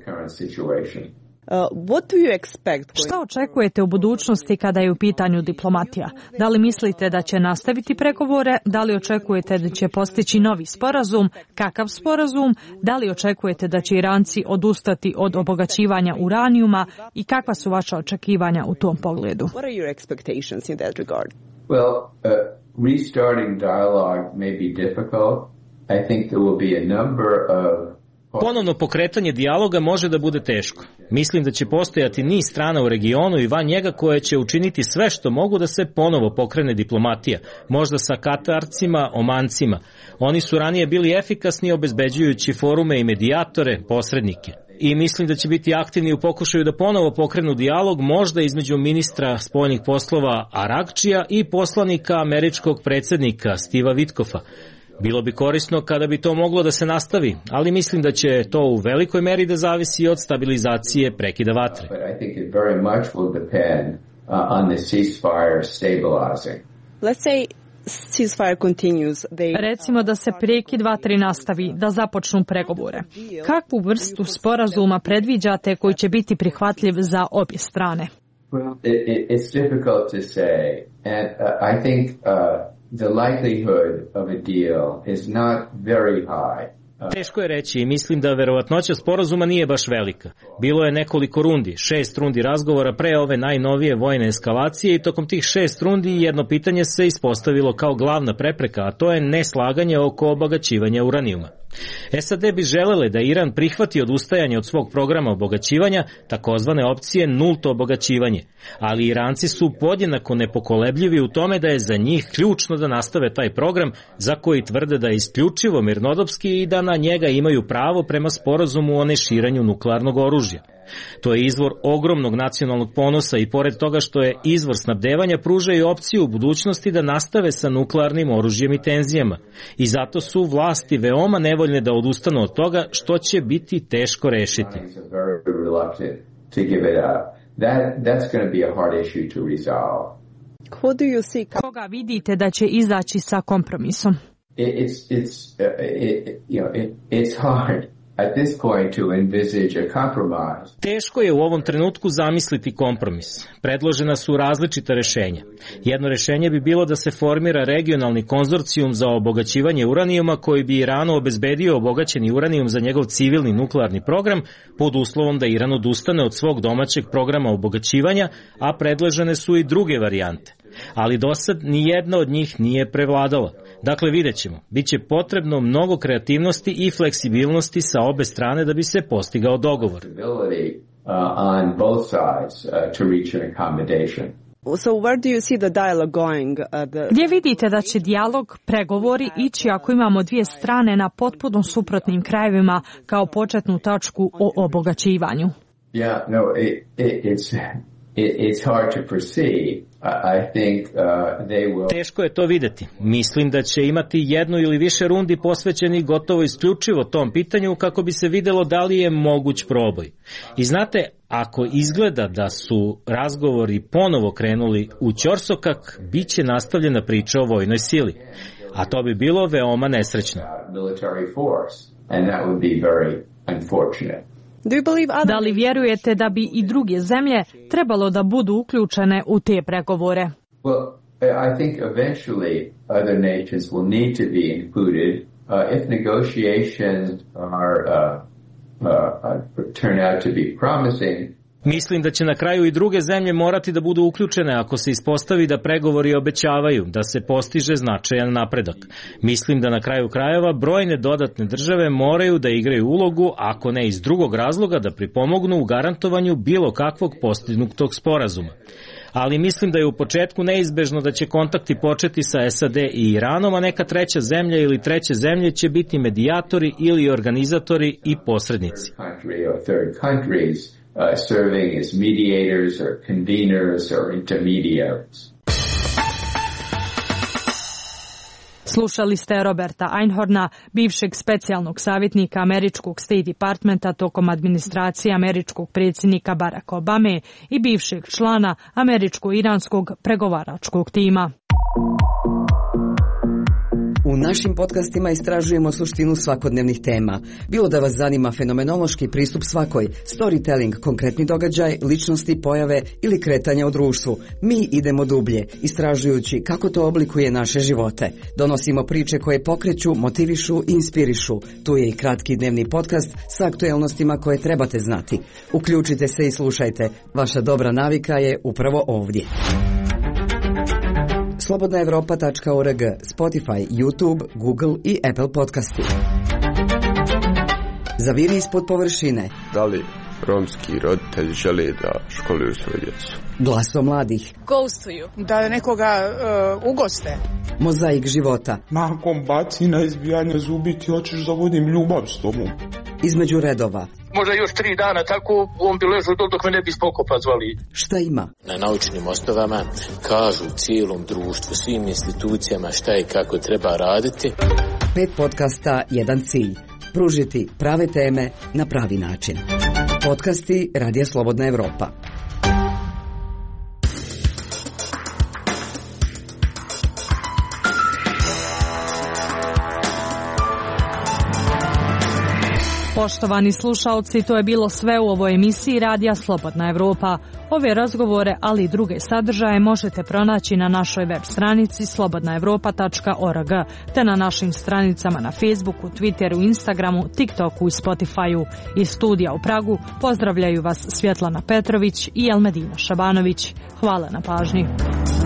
Uh, what do you expect? Šta očekujete u budućnosti kada je u pitanju diplomatija? Da li mislite da će nastaviti pregovore? Da li očekujete da će postići novi sporazum? Kakav sporazum? Da li očekujete da će Iranci odustati od obogaćivanja uranijuma? I kakva su vaša očekivanja u tom pogledu? What are your expectations in that regard? Well, uh, restarting dialogue may be difficult. I think there will be a number of Ponovno pokretanje dijaloga može da bude teško. Mislim da će postojati niz strana u regionu i van njega koje će učiniti sve što mogu da se ponovo pokrene diplomatija, možda sa Katarcima, Omancima. Oni su ranije bili efikasni obezbeđujući forume i medijatore, posrednike. I mislim da će biti aktivni u pokušaju da ponovo pokrenu dijalog, možda između ministra spoljnih poslova Aragčija i poslanika američkog predsjednika Steva Witkofa. Bilo bi korisno kada bi to moglo da se nastavi, ali mislim da će to u velikoj meri da zavisi od stabilizacije prekida vatre. Let's say ceasefire continues. They... Recimo da se prekid vatre nastavi, da započnu pregovore. Kakvu vrstu sporazuma predviđate koji će biti prihvatljiv za obje strane? Well, it, it, it's difficult to say, and uh, I think uh, the likelihood of a deal is not very high. Teško je reći i mislim da verovatnoća sporazuma nije baš velika. Bilo je nekoliko rundi, šest rundi razgovora pre ove najnovije vojne eskalacije i tokom tih šest rundi jedno pitanje se ispostavilo kao glavna prepreka, a to je neslaganje oko obogaćivanja uranijuma. S A D bi želele da Iran prihvati odustajanje od svog programa obogaćivanja, takozvane opcije nulto obogaćivanje, ali Iranci su podjednako nepokolebljivi u tome da je za njih ključno da nastave taj program za koji tvrde da je isključivo mirnodopski i da na njega imaju pravo prema sporazumu o neširanju nuklearnog oružja. To je izvor ogromnog nacionalnog ponosa i pored toga što je izvor snabdevanja pruža i opciju u budućnosti da nastave sa nuklearnim oružjem i tenzijama. I zato su vlasti veoma nevoljne da odustanu od toga što će biti teško rešiti. Koga vidite da će izaći sa kompromisom? It's, it's, uh, it, you know, it, it's hard. At this point to envisage a compromise. Teško je u ovom trenutku zamisliti kompromis. Predložena su različita rešenja. Jedno rešenje bi bilo da se formira regionalni konzorcijum za obogaćivanje uranijuma koji bi Iranu obezbedio obogaćeni uranijum za njegov civilni nuklearni program pod uslovom da Iran odustane od svog domaćeg programa obogaćivanja, a predložene su i druge varijante. Ali do sad ni jedna od njih nije prevladala. Dakle, vidjet ćemo. Biće potrebno mnogo kreativnosti i fleksibilnosti sa obe strane da bi se postigao dogovor. So where do you see the dialogue going? Uh, the... Gdje vidite da će dijalog, pregovori ići ako imamo dvije strane na potpuno suprotnim krajevima kao početnu tačku o obogaćivanju? Yeah, no, it, it, it's, it, it's hard to perceive. I think, uh, they will... Teško je to videti. Mislim da će imati jednu ili više rundi posvećeni gotovo isključivo tom pitanju kako bi se videlo da li je moguć proboj. I znate, ako izgleda da su razgovori ponovo krenuli u ćorsokak, bit će nastavljena priča o vojnoj sili. A to bi bilo veoma nesrećno. Da li vjerujete da bi i druge zemlje trebalo da budu uključene u te pregovore? Well, I think eventually other nations will need to be included uh, if negotiations are uh, uh, turn out to be promising. Mislim da će na kraju i druge zemlje morati da budu uključene ako se ispostavi da pregovori obećavaju, da se postiže značajan napredak. Mislim da na kraju krajeva brojne dodatne države moraju da igraju ulogu, ako ne iz drugog razloga, da pripomognu u garantovanju bilo kakvog postignutog sporazuma. Ali mislim da je u početku neizbežno da će kontakti početi sa S A D i Iranom, a neka treća zemlja ili treće zemlje će biti medijatori ili organizatori i posrednici. Uh, serving as mediators or conveners or intermediaries. Slušali ste Roberta Einhorna, bivšeg specijalnog savjetnika američkog State Departmenta tokom administracije američkog predsjednika Baracka Obame i bivšeg člana američko-iranskog pregovaračkog tima. U našim podcastima istražujemo suštinu svakodnevnih tema. Bilo da vas zanima fenomenološki pristup svakoj, storytelling, konkretni događaj, ličnosti, pojave ili kretanja u društvu. Mi idemo dublje, istražujući kako to oblikuje naše živote. Donosimo priče koje pokreću, motivišu i inspirišu. Tu je i kratki dnevni podcast sa aktuelnostima koje trebate znati. Uključite se i slušajte. Vaša dobra navika je upravo ovdje. slobodna evropa tačka org, Spotify, YouTube, Google i Apple podcasti. Zaviri ispod površine. Da li romski roditelji žele da školuju svoje djecu? Glaso mladih. Ghostuju. Da nekoga uh, ugoste. Mozaik života. Nakon bacina izbijanja zubi ti hoćeš da vodim ljubav s tobom. Između redova. Možda još tri dana tako on bi ležao dok me ne bi spokopa zvali. Šta ima? Na naučnim osnovama kažu cijelom društvu, svim institucijama šta i kako treba raditi. Pet podcasta, jedan cilj. Pružiti prave teme na pravi način. Podcasti Radija Slobodna Evropa. Poštovani slušaoci, to je bilo sve u ovoj emisiji Radija Slobodna Evropa. Ove razgovore, ali i druge sadržaje možete pronaći na našoj web stranici slobodna evropa tačka org te na našim stranicama na Facebooku, Twitteru, Instagramu, TikToku i Spotifyu. Iz studija u Pragu pozdravljaju vas Svjetlana Petrović i Elmedina Šabanović. Hvala na pažnji.